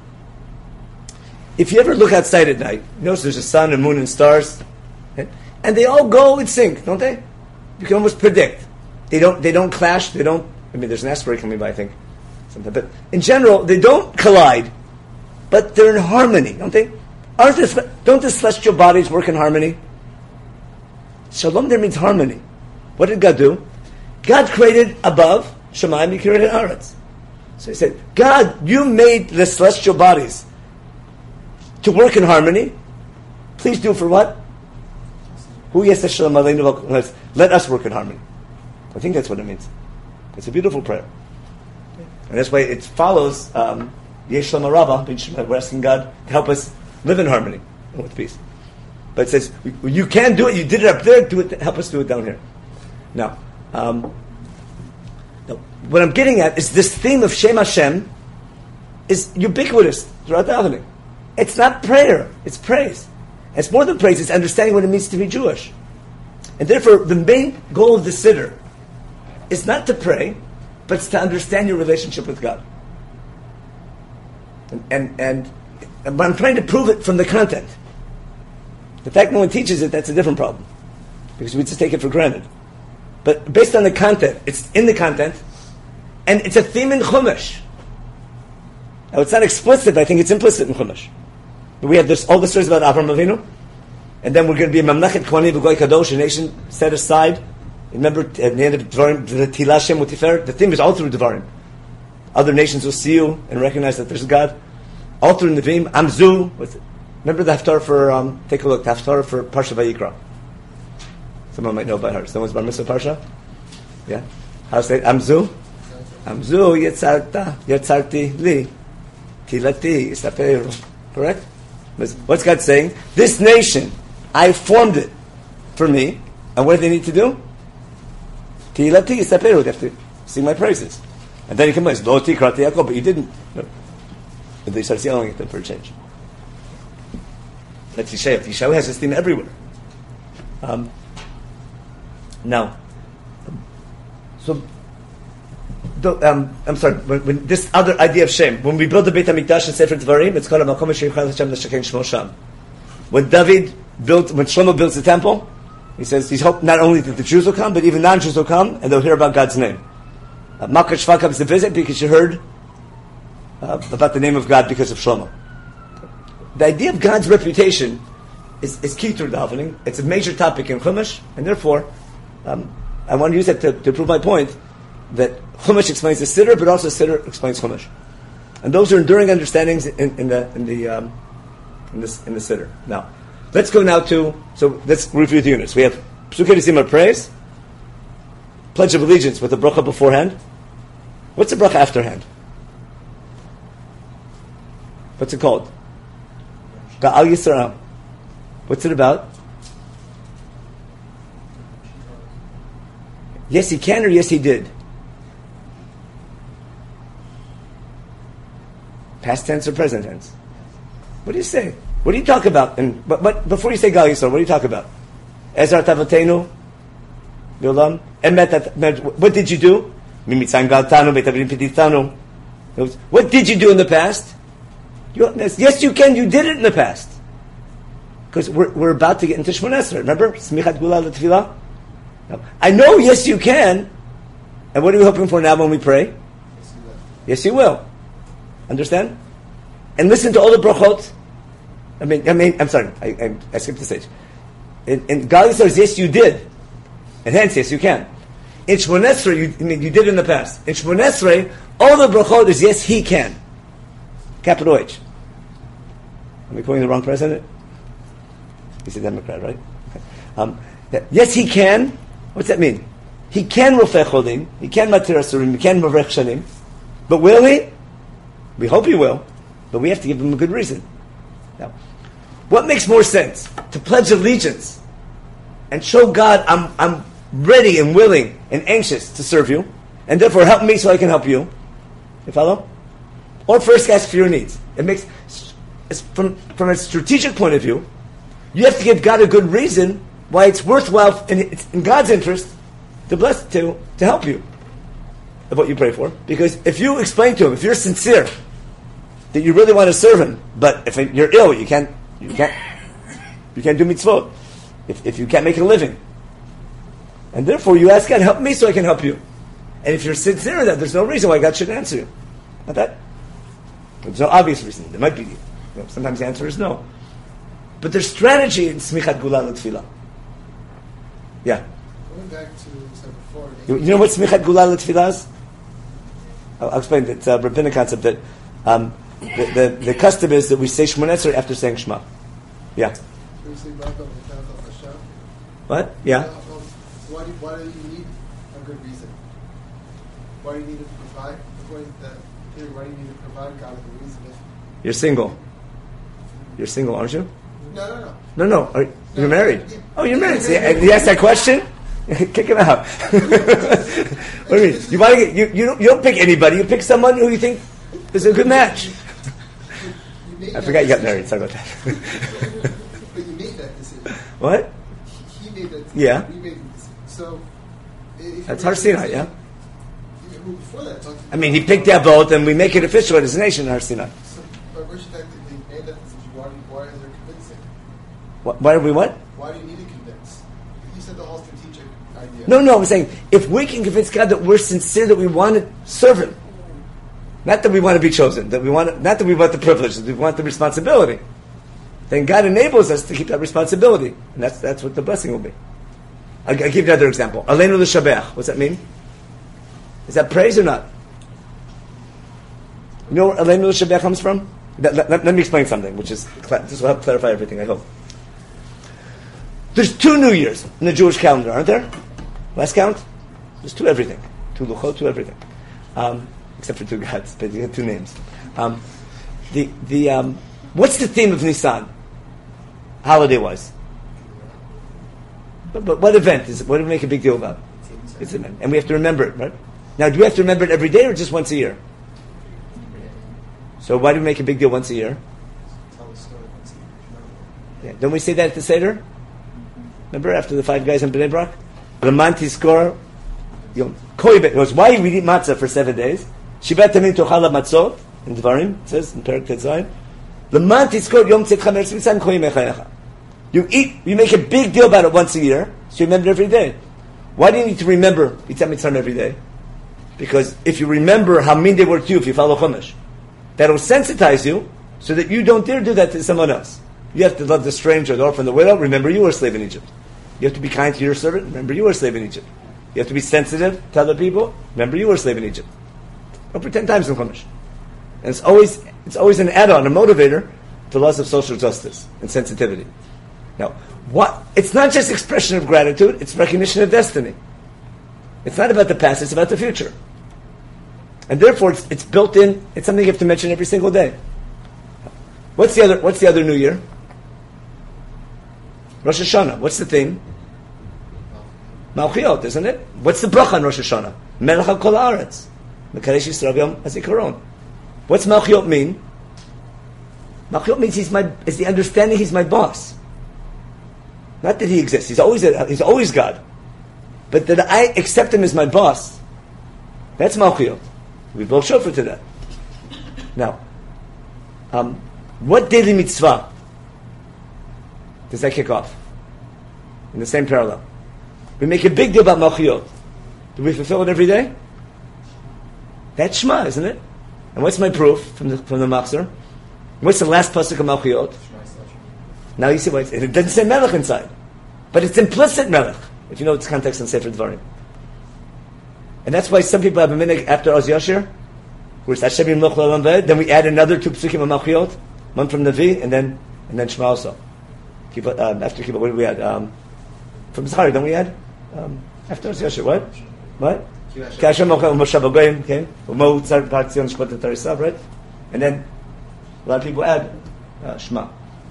Speaker 1: If you ever look outside at night, you notice there's a sun and moon and stars, okay? And they all go in sync, don't they? You can almost predict. They don't. They don't clash. They don't. I mean, there's an asteroid coming by, I think, something. But in general, they don't collide, but they're in harmony, don't they? Aren't this, don't the celestial bodies work in harmony? Shalom there means harmony. What did God do? God created above Shemayim, He created Aretz. So He said, God, you made the celestial bodies to work in harmony. Please do for what? Who yes Shalom Aleinu, let us work in harmony. I think that's what it means. It's a beautiful prayer. And that's why it follows um, Yesh Shalom Rabbah. We're asking God to help us live in harmony and with peace. But it says, you can do it, you did it up there, do it, help us do it down here. Now, um, now, what I'm getting at is this theme of Shem Hashem is ubiquitous throughout the davening. It's not prayer, it's praise. It's more than praise, it's understanding what it means to be Jewish. And therefore, the main goal of the Siddur is not to pray, but it's to understand your relationship with God. And, and, and, and but I'm trying to prove it from the content. The fact no one teaches it, that's a different problem. Because we just take it for granted. But based on the content, it's in the content, and it's a theme in Chumash. Now it's not explicit, but I think it's implicit in Chumash. But we have this, all the stories about Avraham Avinu, and then we're going to be a Mamlechet Kohanim V'Goy Kadosh, a nation set aside. Remember, at the end of Devarim, the Tilah Shem U'Tiferet, the theme is all through Devarim. Other nations will see you and recognize that there's a God. All through Nevi'im, Amzu. What's it? Remember the Haftarah for, um, take a look, the Haftarah for Parsha Vayikra. Someone might know by heart. Someone's Bar Mitzvah Parsha? Yeah? How to say it? Amzu? Amzu Yetzarta, Yetzarti Li, Tilati Isaperu. Correct? What's God saying? This nation, I formed it for me, and what do they need to do? Tilati Isaperu, they have to sing my praises. And then he comes, Lo Tikrati Yaakov, but you didn't. No. But they start yelling at them for a change. That's Yeshayahu. Yeshayahu has this theme everywhere. Um, now, so, the, um, I'm sorry, when, when this other idea of Shem, when we build the Beit HaMikdash in Sefer Devarim, it's called a Makom Sheichal Hashem L'Shaken Shmo Sham. When David built, when Shlomo builds the temple, he says he's hoped not only that the Jews will come, but even non-Jews will come, and they'll hear about God's name. Uh, Malka Shva comes to visit because she heard uh, about the name of God because of Shlomo. The idea of God's reputation is, is key to davening. It's a major topic in Chumash, and therefore, um, I want to use that to, to prove my point that Chumash explains the Siddur, but also Siddur explains Chumash, and those are enduring understandings in, in the in the um, in this in the Siddur. Now, let's go now to so let's review the units. We have Psukei D'Simra praise, Pledge of Allegiance with the bracha beforehand. What's the bracha afterhand? What's it called? Ga'al Yisrael. What's it about? Yes, he can, or yes, he did. Past tense or present tense? What do you say? What do you talk about? And but, but before you say Ga'al Yisrael, what do you talk about? Ezra Tavotenu, Yolam, Emet. What did you do? Mimitzayim Galtanu, Beitavrim Piditanu. What did you do in the past? You, yes, you can. You did it in the past. Because we're, we're about to get into Shmoneh Esrei. Remember? Smichat Gula L'Tfilah? I know, yes, you can. And what are we hoping for now when we pray? Yes, you will. Yes, you will. Understand? And listen to all the brachot. I mean, I mean, I'm sorry. I, I, I skipped the stage. In, in Ga'al Yisrael, yes, you did. And hence, yes, you can. In Shmoneh Esrei, you, I mean, you did in the past. In Shmoneh Esrei, all the brachot is yes, he can. Capital H. Am I quoting the wrong president? He's a Democrat, right? Okay. Um, yes, he can. What's that mean? He can rofeh cholim. He can matir asurim. He can mavrech shanim. But will he? We hope he will. But we have to give him a good reason. Now, what makes more sense? To pledge allegiance and show God, I'm, I'm ready and willing and anxious to serve you, and therefore help me so I can help you. You follow? Or first ask for your needs. It makes, it's from, from a strategic point of view, you have to give God a good reason why it's worthwhile and it's in God's interest to bless to to help you of what you pray for. Because if you explain to Him, if you're sincere that you really want to serve Him, but if you're ill, you can't you can't you can't do mitzvot. If if you can't make a living, and therefore you ask God, help me so I can help you. And if you're sincere in that, there's no reason why God should answer you. Not that. There's no obvious reason. There might be. You know, sometimes the answer is no. But there's strategy in Smichat Gula L'Tfilah. Yeah.
Speaker 7: Going back to step before.
Speaker 1: You, you know what Smichat Gula L'Tfilah is? I'll, I'll explain. It's a rabbinic concept that um, the, the the custom is that we say Shmoneh Esrei after saying Shema. Yeah. What? Yeah.
Speaker 7: Why do, why do you need a good reason? Why do you need to provide? According to that theory, why do you need to provide God with a reason? If
Speaker 1: You're single. You're single, aren't you?
Speaker 7: No, no, no.
Speaker 1: No, no. Are,
Speaker 7: No,
Speaker 1: You're married.
Speaker 7: yeah.
Speaker 1: Oh, you're married. See, and he asked that question. Kick him out. What do you mean? You want to get you you don't, you don't pick anybody. You pick someone who you think is a good match.
Speaker 7: You made
Speaker 1: I
Speaker 7: that
Speaker 1: forgot you got
Speaker 7: decision.
Speaker 1: married. Sorry about that.
Speaker 7: But you made that decision.
Speaker 1: What?
Speaker 7: He made that decision.
Speaker 1: Yeah.
Speaker 7: We made the decision. So, if
Speaker 1: That's
Speaker 7: you
Speaker 1: Har
Speaker 7: made
Speaker 1: Sinai,
Speaker 7: the
Speaker 1: yeah.
Speaker 7: decision- Well, before that, talk to
Speaker 1: I mean, he picked that boat, and we make it official at his nation, Har Sinai.
Speaker 7: So, but Rosh Hashanah made that decision. Why, do you- why is there convincing?
Speaker 1: What, why do we what?
Speaker 7: Why do you need to convince? You said the whole strategic idea.
Speaker 1: No, no. I'm saying if we can convince God that we're sincere, that we want to serve Him, not that we want to be chosen, that we want to, not that we want the privilege, that we want the responsibility, then God enables us to keep that responsibility, and that's that's what the blessing will be. I'll, I'll give you another example. Aleinu l'shabeach. What's that mean? Is that praise or not? You know where Aleinu l'shabeach comes from? Let, let, let me explain something, which is this will help clarify everything, I hope. There's two New Years in the Jewish calendar, aren't there? Last count? There's two everything. Two luchot, two everything. Um, except for two gods, but you have two names. Um, the the um, what's the theme of Nisan? Holiday-wise. But, but what event is it? What do we make a big deal about? It's an event. And we have to remember it, right? Now, do we have to remember it every day or just once a year? So why do we make a big deal once a year? Yeah. Don't we say that at the Seder? Remember after the five guys in Bnei Brak? Raman Tizkor Yom Koibet. It goes, why do we eat matzah for seven days? Shivat Tamim Tochal Matzot in Dvarim, it says in Perek Tetzayin. Raman Tizkor Yom Tzedcha Meretz Mitzrayim Koyim Echayecha. You eat, you make a big deal about it once a year, so you remember it every day. Why do you need to remember Yitzhak Mitzrayim every day? Because if you remember how mean they were to you if you follow Chumash, that'll sensitize you so that you don't dare do that to someone else. You have to love the stranger, the orphan, the widow. Remember you were a slave in Egypt. You have to be kind to your servant. Remember you were a slave in Egypt. You have to be sensitive to other people. Remember you were a slave in Egypt. Over ten times in Chumash. And it's always it's always an add-on, a motivator to laws of social justice and sensitivity. Now, what? It's not just expression of gratitude, it's recognition of destiny. It's not about the past, it's about the future. And therefore, it's, it's built in, it's something you have to mention every single day. What's the other, what's the other New Year? Rosh Hashanah. What's the theme? Malchiot, isn't it? What's the bracha on Rosh Hashanah? Melech al kol haaretz. Mekadesh Yisrael Yom HaZikaron. What's Malchiot mean? Malchiot means he's my, is the understanding he's my boss. Not that he exists. He's always a, he's always God. But that I accept him as my boss. That's Malchiot. We both shofar to that. Now, um, what daily mitzvah does that kick off? In the same parallel. We make a big deal about Malchiot. Do we fulfill it every day? That's Shema, isn't it? And what's my proof from the from the Machzor? What's the last pasuk of Malchiot? Now you see why it's, it doesn't say Melech inside. But it's implicit Melech, if you know its context in Sefer Dvarim. And that's why some people have a minute after Oz Yashir, where it's Hashem Yimloch L'Olam V'ed, then we add another two psukim of Malchiot, one from Navi, and then and then Shema also. Kibbut, um, after Kibbut, what did we add? Um, from Zachari, don't we add? Um, after Oz Yashir, what? What? Ki Hashem Mochel Moshe B'Goyim, okay? U'mo Tzar Bar Tzion Shkot Tarisav, right? And then a lot of people add uh, Shema.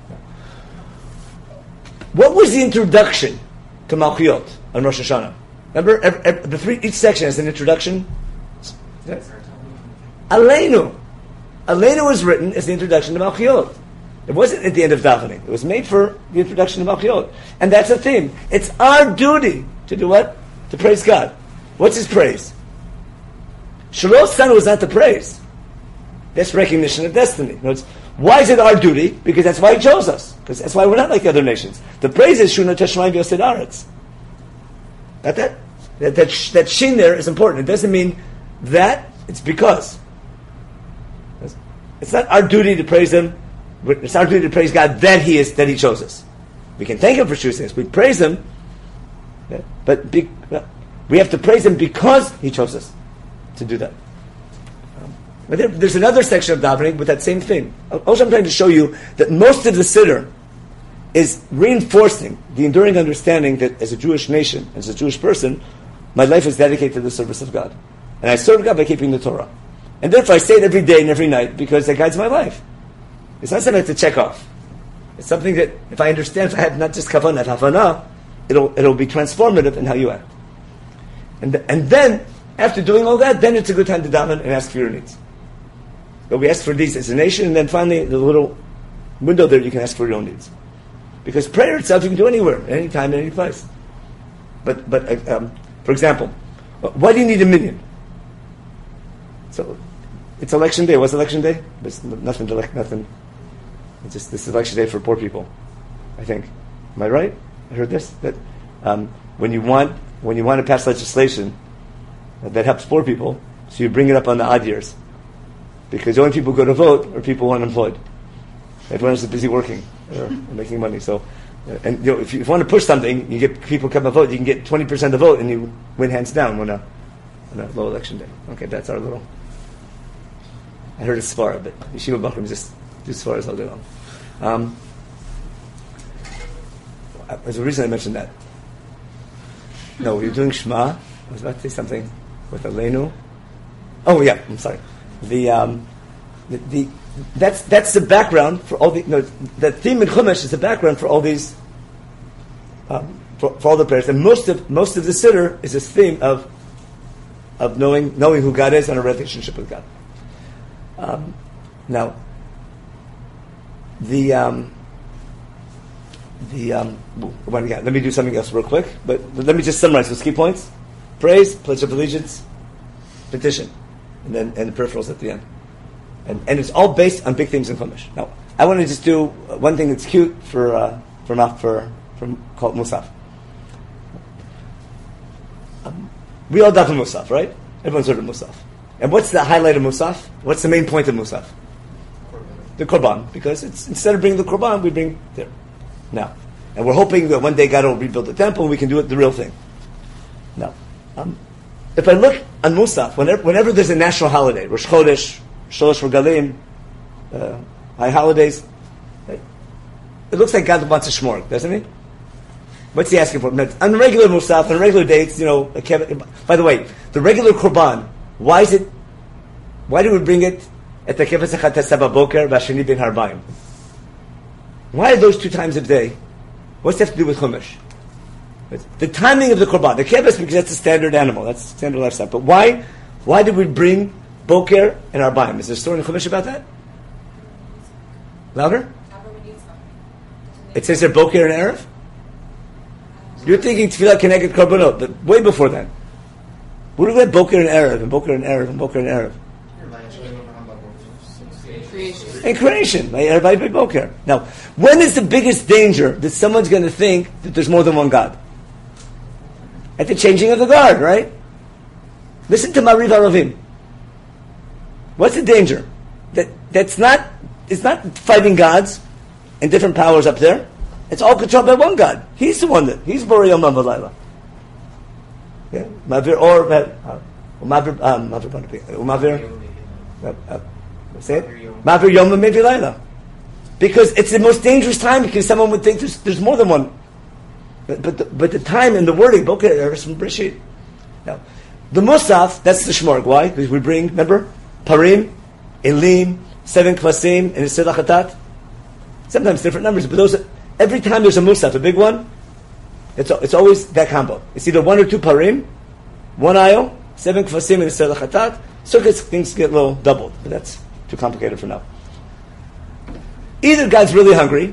Speaker 1: What was the introduction to Malchiot on Rosh Hashanah? Remember, every, every, the three, each section has an introduction. Yeah. Aleinu. Aleinu was written as the introduction to Malchiot. It wasn't at the end of davening. It was made for the introduction to Malchiot. And that's the theme. It's our duty to do what? To praise God. What's his praise? Shiloh's son was not the praise. That's recognition of destiny. In other words, why is it our duty? Because that's why he chose us. Because that's why we're not like the other nations. The praise is Shuna Teshmayim V'Yosed Aretz. Got that? That, that, sh- that shin there is important. It doesn't mean that, it's because. It's not our duty to praise him. It's our duty to praise God that he is, that he chose us. We can thank him for choosing us. We praise him, yeah, but be, uh, we have to praise him because he chose us to do that. Um, but there, there's another section of davening with that same thing. Also, I'm trying to show you that most of the siddur is reinforcing the enduring understanding that as a Jewish nation, as a Jewish person, my life is dedicated to the service of God. And I serve God by keeping the Torah. And therefore I say it every day and every night because that guides my life. It's not something I have to check off. It's something that, if I understand, if I have not just kavanah, havana, it'll it'll be transformative in how you act. And th- and then, after doing all that, then it's a good time to daven and ask for your needs. But we ask for these as a nation, and then finally, the little window there, you can ask for your own needs. Because prayer itself, you can do anywhere, any time, any place. But, but uh, um, for example, why do you need a minyan? So, it's election day. What's election day? There's nothing to elect, nothing. It's just, this is election day for poor people, I think. Am I right? I heard this? That um, when you want, when you want to pass legislation that helps poor people, so you bring it up on the odd years. Because the only people who go to vote are people unemployed. Everyone else is busy working or making money. So, uh, and you know, if you, if you want to push something, you get people come and vote. You can get twenty percent of the vote, and you win hands down on a, on a low election day. Okay, that's our little. I heard a svara, but Yeshiva Bachram just do svaras all day long. Um, there's a reason I mentioned that. No, we were doing Shema. I was about to say something with Aleinu. Oh yeah, I'm sorry. The um, the. the That's that's the background for all the. No, the theme in Chumash is the background for all these, um, for, for all the prayers, and most of most of the siddur is this theme of, of knowing knowing who God is and a relationship with God. Um, now, the um, the um, well, yeah, let me do something else real quick, but let me just summarize those key points: praise, pledge of allegiance, petition, and then and the peripherals at the end. And, and it's all based on big themes in Chumash. Now, I want to just do one thing that's cute for uh, for for for called Musaf. Um, we all daven Musaf, right? Everyone's heard of Musaf. And what's the highlight of Musaf? What's the main point of Musaf? The Korban, because it's instead of bringing the Korban, we bring there. Now, and we're hoping that one day God will rebuild the temple, and we can do it the real thing. Now, um, if I look on Musaf, whenever, whenever there's a national holiday, Rosh Chodesh, Sholosh Regalim, uh, high holidays. Right? It looks like God wants a shmorg, doesn't he? What's he asking for? On regular Musaf, on regular dates, you know. By the way, the regular Korban, why is it? Why do we bring it at the Kefes Echad Tesava Boker Vasheni Ben Harbayim? Why are those two times of day? What's that have to do with Chumash? The timing of the Korban, the Kefes, because that's a standard animal, that's standard lifestyle. But why? Why did we bring Boker and Arbaim? Is there a story in Chumash about that? Louder? It says there Boker and Erev? You're thinking Tefillah Keneged Korbanot, but way before that. What do we have Boker and Erev, and Boker and Erev, and Boker and Erev?
Speaker 3: Creation.
Speaker 1: And creation. Everybody Boker. Now, when is the biggest danger that someone's going to think that there's more than one God? At the changing of the guard, right? Listen to Mariv Aravim. What's the danger? That that's not it's not fighting gods and different powers up there. It's all controlled by one God. He's the one that He's Borei Yom V'Layla. Yeah, Mavir or Mavir um, Mavir Mavir. Say it. Mavir Yom V'Layla. Because it's the most dangerous time. Because someone would think there's there's more than one. But but the, but the time and the wording Boker is from Breshit. Now, the Musaf, that's the Shmorg. Why? Because we bring, remember. Parim, Elim, seven Kvasim, and a Sedach Hatat. Sometimes different numbers, but those every time there's a Musaf, a big one, it's it's always that combo. It's either one or two Parim, one aisle, seven Kvasim, and a Sedach Hatat. So things get a little doubled, but that's too complicated for now. Either God's really hungry,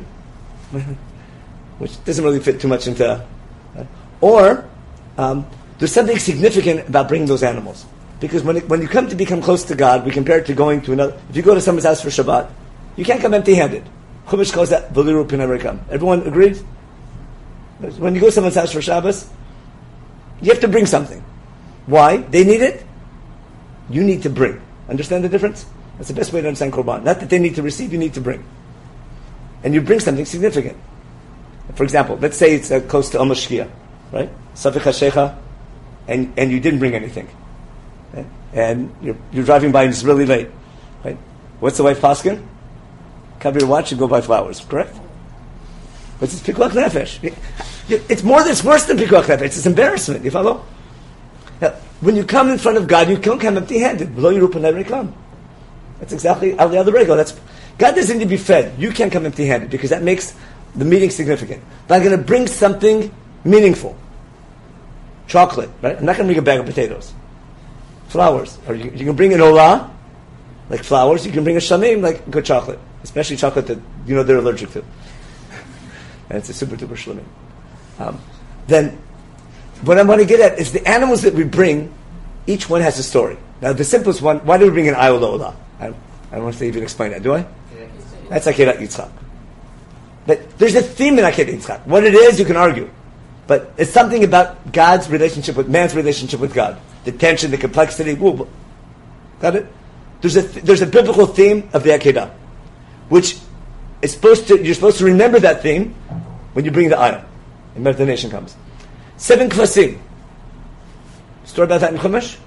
Speaker 1: which doesn't really fit too much into, uh, or um, there's something significant about bringing those animals. Because when it, when you come to become close to God, we compare it to going to another. If you go to someone's house for Shabbat, you can't come empty-handed. Chumash calls that v'liru pinei rikam. Everyone agrees? When you go to someone's house for Shabbos, you have to bring something. Why? They need it. You need to bring. Understand the difference? That's the best way to understand Korban. Not that they need to receive, you need to bring. And you bring something significant. For example, let's say it's uh, close to Omer Shkia, right? Safik HaShecha, and and you didn't bring anything. Okay? And you're, you're driving by and it's really late. Right? What's the wife paskin? Cover your watch and go buy flowers, correct? But it's pikuach nefesh. It's more than, it's worse than pikuach nefesh. It's embarrassment. You follow? Now, when you come in front of God, you can't come empty-handed. Below your come. That's exactly Aliyah the Rego. That's God doesn't need to be fed. You can't come empty-handed because that makes the meeting significant. But I'm going to bring something meaningful. Chocolate, right? I'm not going to bring a bag of potatoes. Flowers. Or you, you can bring an olah, like flowers. You can bring a shamim, like good chocolate. Especially chocolate that you know they're allergic to. And it's a super duper shamim. Um, then, what I want to get at is the animals that we bring, each one has a story. Now, the simplest one, why do we bring an ayol olah? I, I don't want to even explain that, do I? That's Akedat Yitzchak. But there's a theme in Akedat Yitzchak. What it is, you can argue. But it's something about God's relationship with man's relationship with God. The tension, the complexity. Woo, got it? There's a th- there's a biblical theme of the Akedah, which is supposed to you're supposed to remember that theme when you bring the ayah, and the nation comes. Seven kvasim. Story about that in Chumash.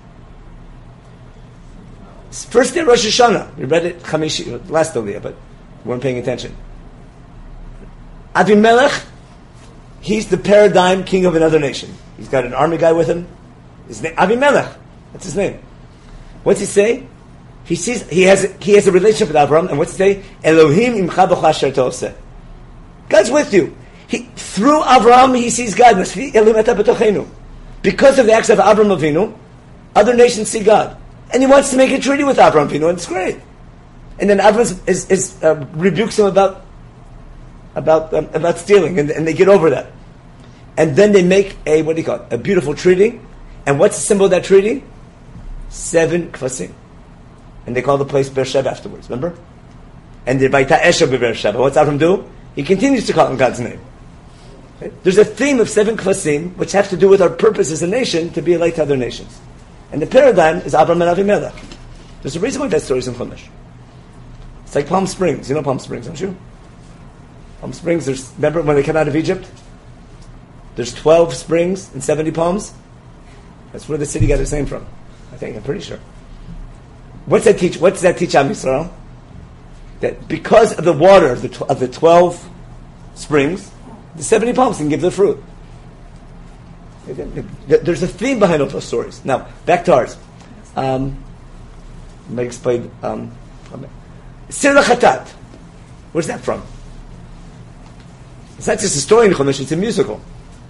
Speaker 1: First day Rosh Hashanah. We read it Chamishi last Aliyah, but we weren't paying attention. Avimelech, he's the paradigm king of another nation. He's got an army guy with him. His name Avimelech. That's his name. What's he say? He sees he has he has a relationship with Abraham, and what's he say? Elohim imcha b'cha asher ta'oseh. God's with you. He through Abraham he sees God. Because of the acts of Abraham Avinu, other nations see God. And he wants to make a treaty with Abraham Avinu, and it's great. And then Abraham is, is, is, uh, rebukes him about about um, about stealing, and, and they get over that. And then they make a, what do you call it, a beautiful treaty. And what's the symbol of that treaty? Seven kvasim. And they call the place Beersheba afterwards, remember? And the Vayta Esha Beersheba. What's Abraham do? He continues to call on God's name. Okay? There's a theme of seven kvasim, which have to do with our purpose as a nation to be a light to other nations. And the paradigm is Abraham and Avimelech. There's a reason why that story is in Chumash. It's like Palm Springs. You know Palm Springs, don't you? Palm Springs, there's, remember when they came out of Egypt? There's twelve springs and seventy palms. That's where the city got its name from. I think, I'm pretty sure. What's that teach? What's that teach Am Yisrael? That because of the water of the, tw- of the twelve springs, the seventy palms can give the fruit. There's a theme behind all those stories. Now, back to ours. Um, let me explain. Um, Sir Lachatat. Where's that from? It's not just a story in Chumash, it's a musical.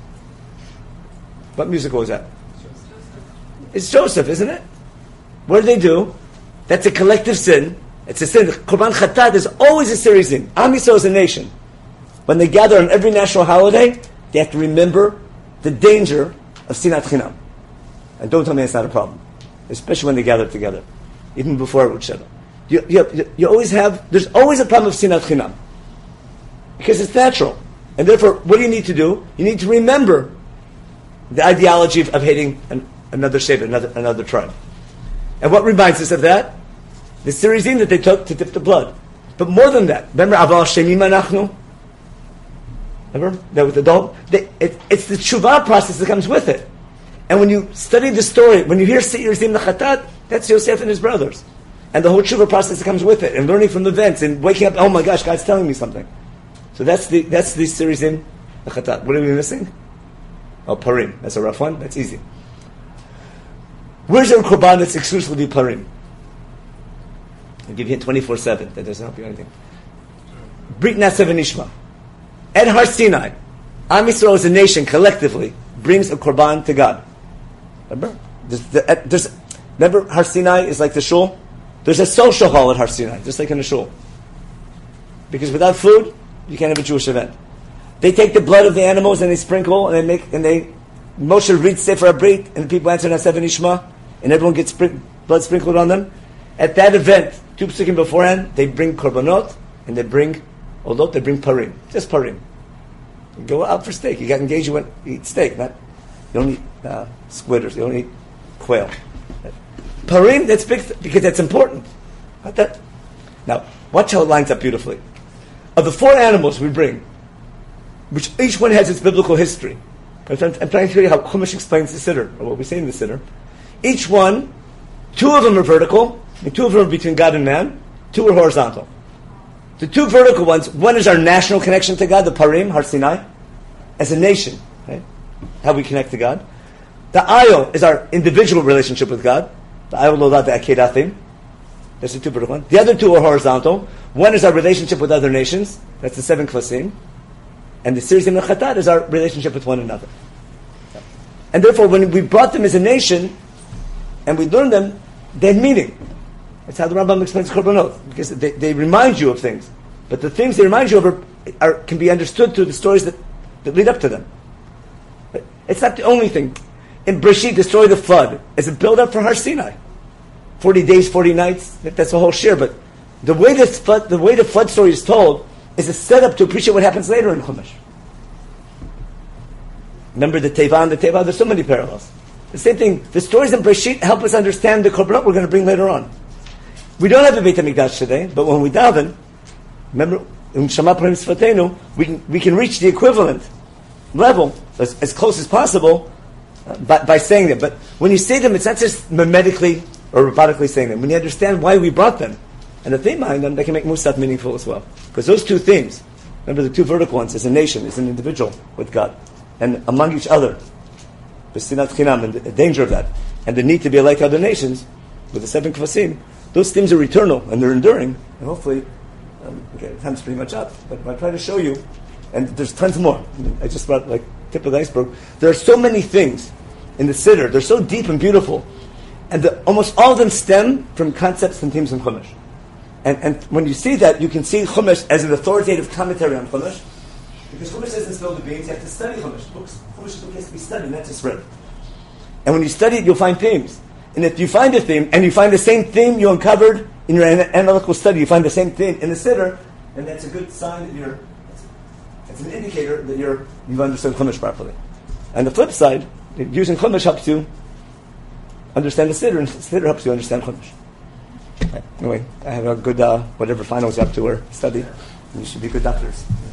Speaker 1: What musical is that? It's Joseph, isn't it? What do they do? That's a collective sin. It's a sin. Korban Chatat is always a serious sin. Am Yisrael is a nation. When they gather on every national holiday, they have to remember the danger of Sinat Chinam. And don't tell me it's not a problem. Especially when they gather together. Even before Rosh Hashanah. You, you, you always have, there's always a problem of Sinat Chinam. Because it's natural. And therefore, what do you need to do? You need to remember the ideology of, of hating an, another Shevet, another, another tribe. And what reminds us of that? The Sirizim that they took to dip the blood. But more than that, remember Aval Shemim Anachnu? Remember? That with the dog? They, it, it's the tshuva process that comes with it. And when you study the story, when you hear Seir Zim Lachatat, that's Yosef and his brothers. And the whole tshuva process that comes with it. And learning from the events and waking up, oh my gosh, God's telling me something. So that's the that's the Seir Zim Lachatat. What are we missing? Oh, Parim. That's a rough one. That's easy. Where's your Korban that's exclusively Parim? I'll give you a twenty-four seven. That doesn't help you anything. Brit Nasav Nishma. At Har Sinai, Am Yisrael as a nation collectively brings a korban to God. Remember? There's, the, there's, remember Har Sinai is like the shul? There's a social hall at Har Sinai, just like in a shul. Because without food, you can't have a Jewish event. They take the blood of the animals and they sprinkle and they make and they Moshe reads Sefer HaBrit and the people answer Nasav Nishma and everyone gets sprin- blood sprinkled on them. At that event, two psukim beforehand, they bring korbanot and they bring Olot, they bring parim. Just parim. You go out for steak. You got engaged, you went eat steak. Not, you don't eat uh, squid or you don't eat quail. Parim, that's big, because that's important. Not that. Now, watch how it lines up beautifully. Of the four animals we bring, which each one has its biblical history. I'm trying, I'm trying to tell you how Chumash explains the Siddur, or what we say in the Siddur. Each one, two of them are vertical, and two of them are between God and man, two are horizontal. The two vertical ones, one is our national connection to God, the Parim, Har Sinai, as a nation, right? How we connect to God. The Ayol is our individual relationship with God. The Ayol Lola, the Akedathim. That's the two vertical ones. The other two are horizontal. One is our relationship with other nations. That's the seven kvasim. And the series of Chatat is our relationship with one another. And therefore, when we brought them as a nation, and we learned them, they had meaning. That's how the Rambam explains Korbanot, because they, they remind you of things. But the things they remind you of are, are, can be understood through the stories that, that lead up to them. But it's not the only thing. In Breshit, the story of the flood is a build-up for Har Sinai. Forty days, forty nights. That's a whole share. But the way this flood, the way the flood story is told, is a setup to appreciate what happens later in Chumash. Remember the Teva and the Teva? There's so many parallels. The same thing. The stories in Breshit help us understand the Korbanot we're going to bring later on. We don't have a Beit HaMikdash today, but when we daven, remember, in Shema Parim Sfatenu, we can we can reach the equivalent level as, as close as possible uh, by, by saying them. But when you say them, it's not just mimetically or robotically saying them. When you understand why we brought them, and if they mind them, they can make Musaf meaningful as well. Because those two themes, remember the two vertical ones, as a nation, as an individual with God, and among each other, B'sinat Chinam, and the danger of that, and the need to be like other nations, with the seven kvasim, those themes are eternal, and they're enduring, and hopefully, um, okay, time's pretty much up, but I try to show you, and there's tons more. I just brought, like, tip of the iceberg. There are so many things in the Siddur, they're so deep and beautiful, and the, almost all of them stem from concepts and themes in Chumash. And, and when you see that, you can see Chumash as an authoritative commentary on Chumash, because Chumash doesn't spill the beans, you have to study Chumash. Books, Chumash book has to be studied, not just read. And when you study it, you'll find themes. And if you find a theme, and you find the same theme you uncovered in your an- analytical study, you find the same theme in the Siddur, then that's a good sign that you're, it's an indicator that you're, you've understood Chumash properly. And the flip side, using Chumash helps you understand the Siddur, and the Siddur helps you understand Chumash. Anyway, I have a good, uh, whatever finals you're up to or study. You should be good doctors.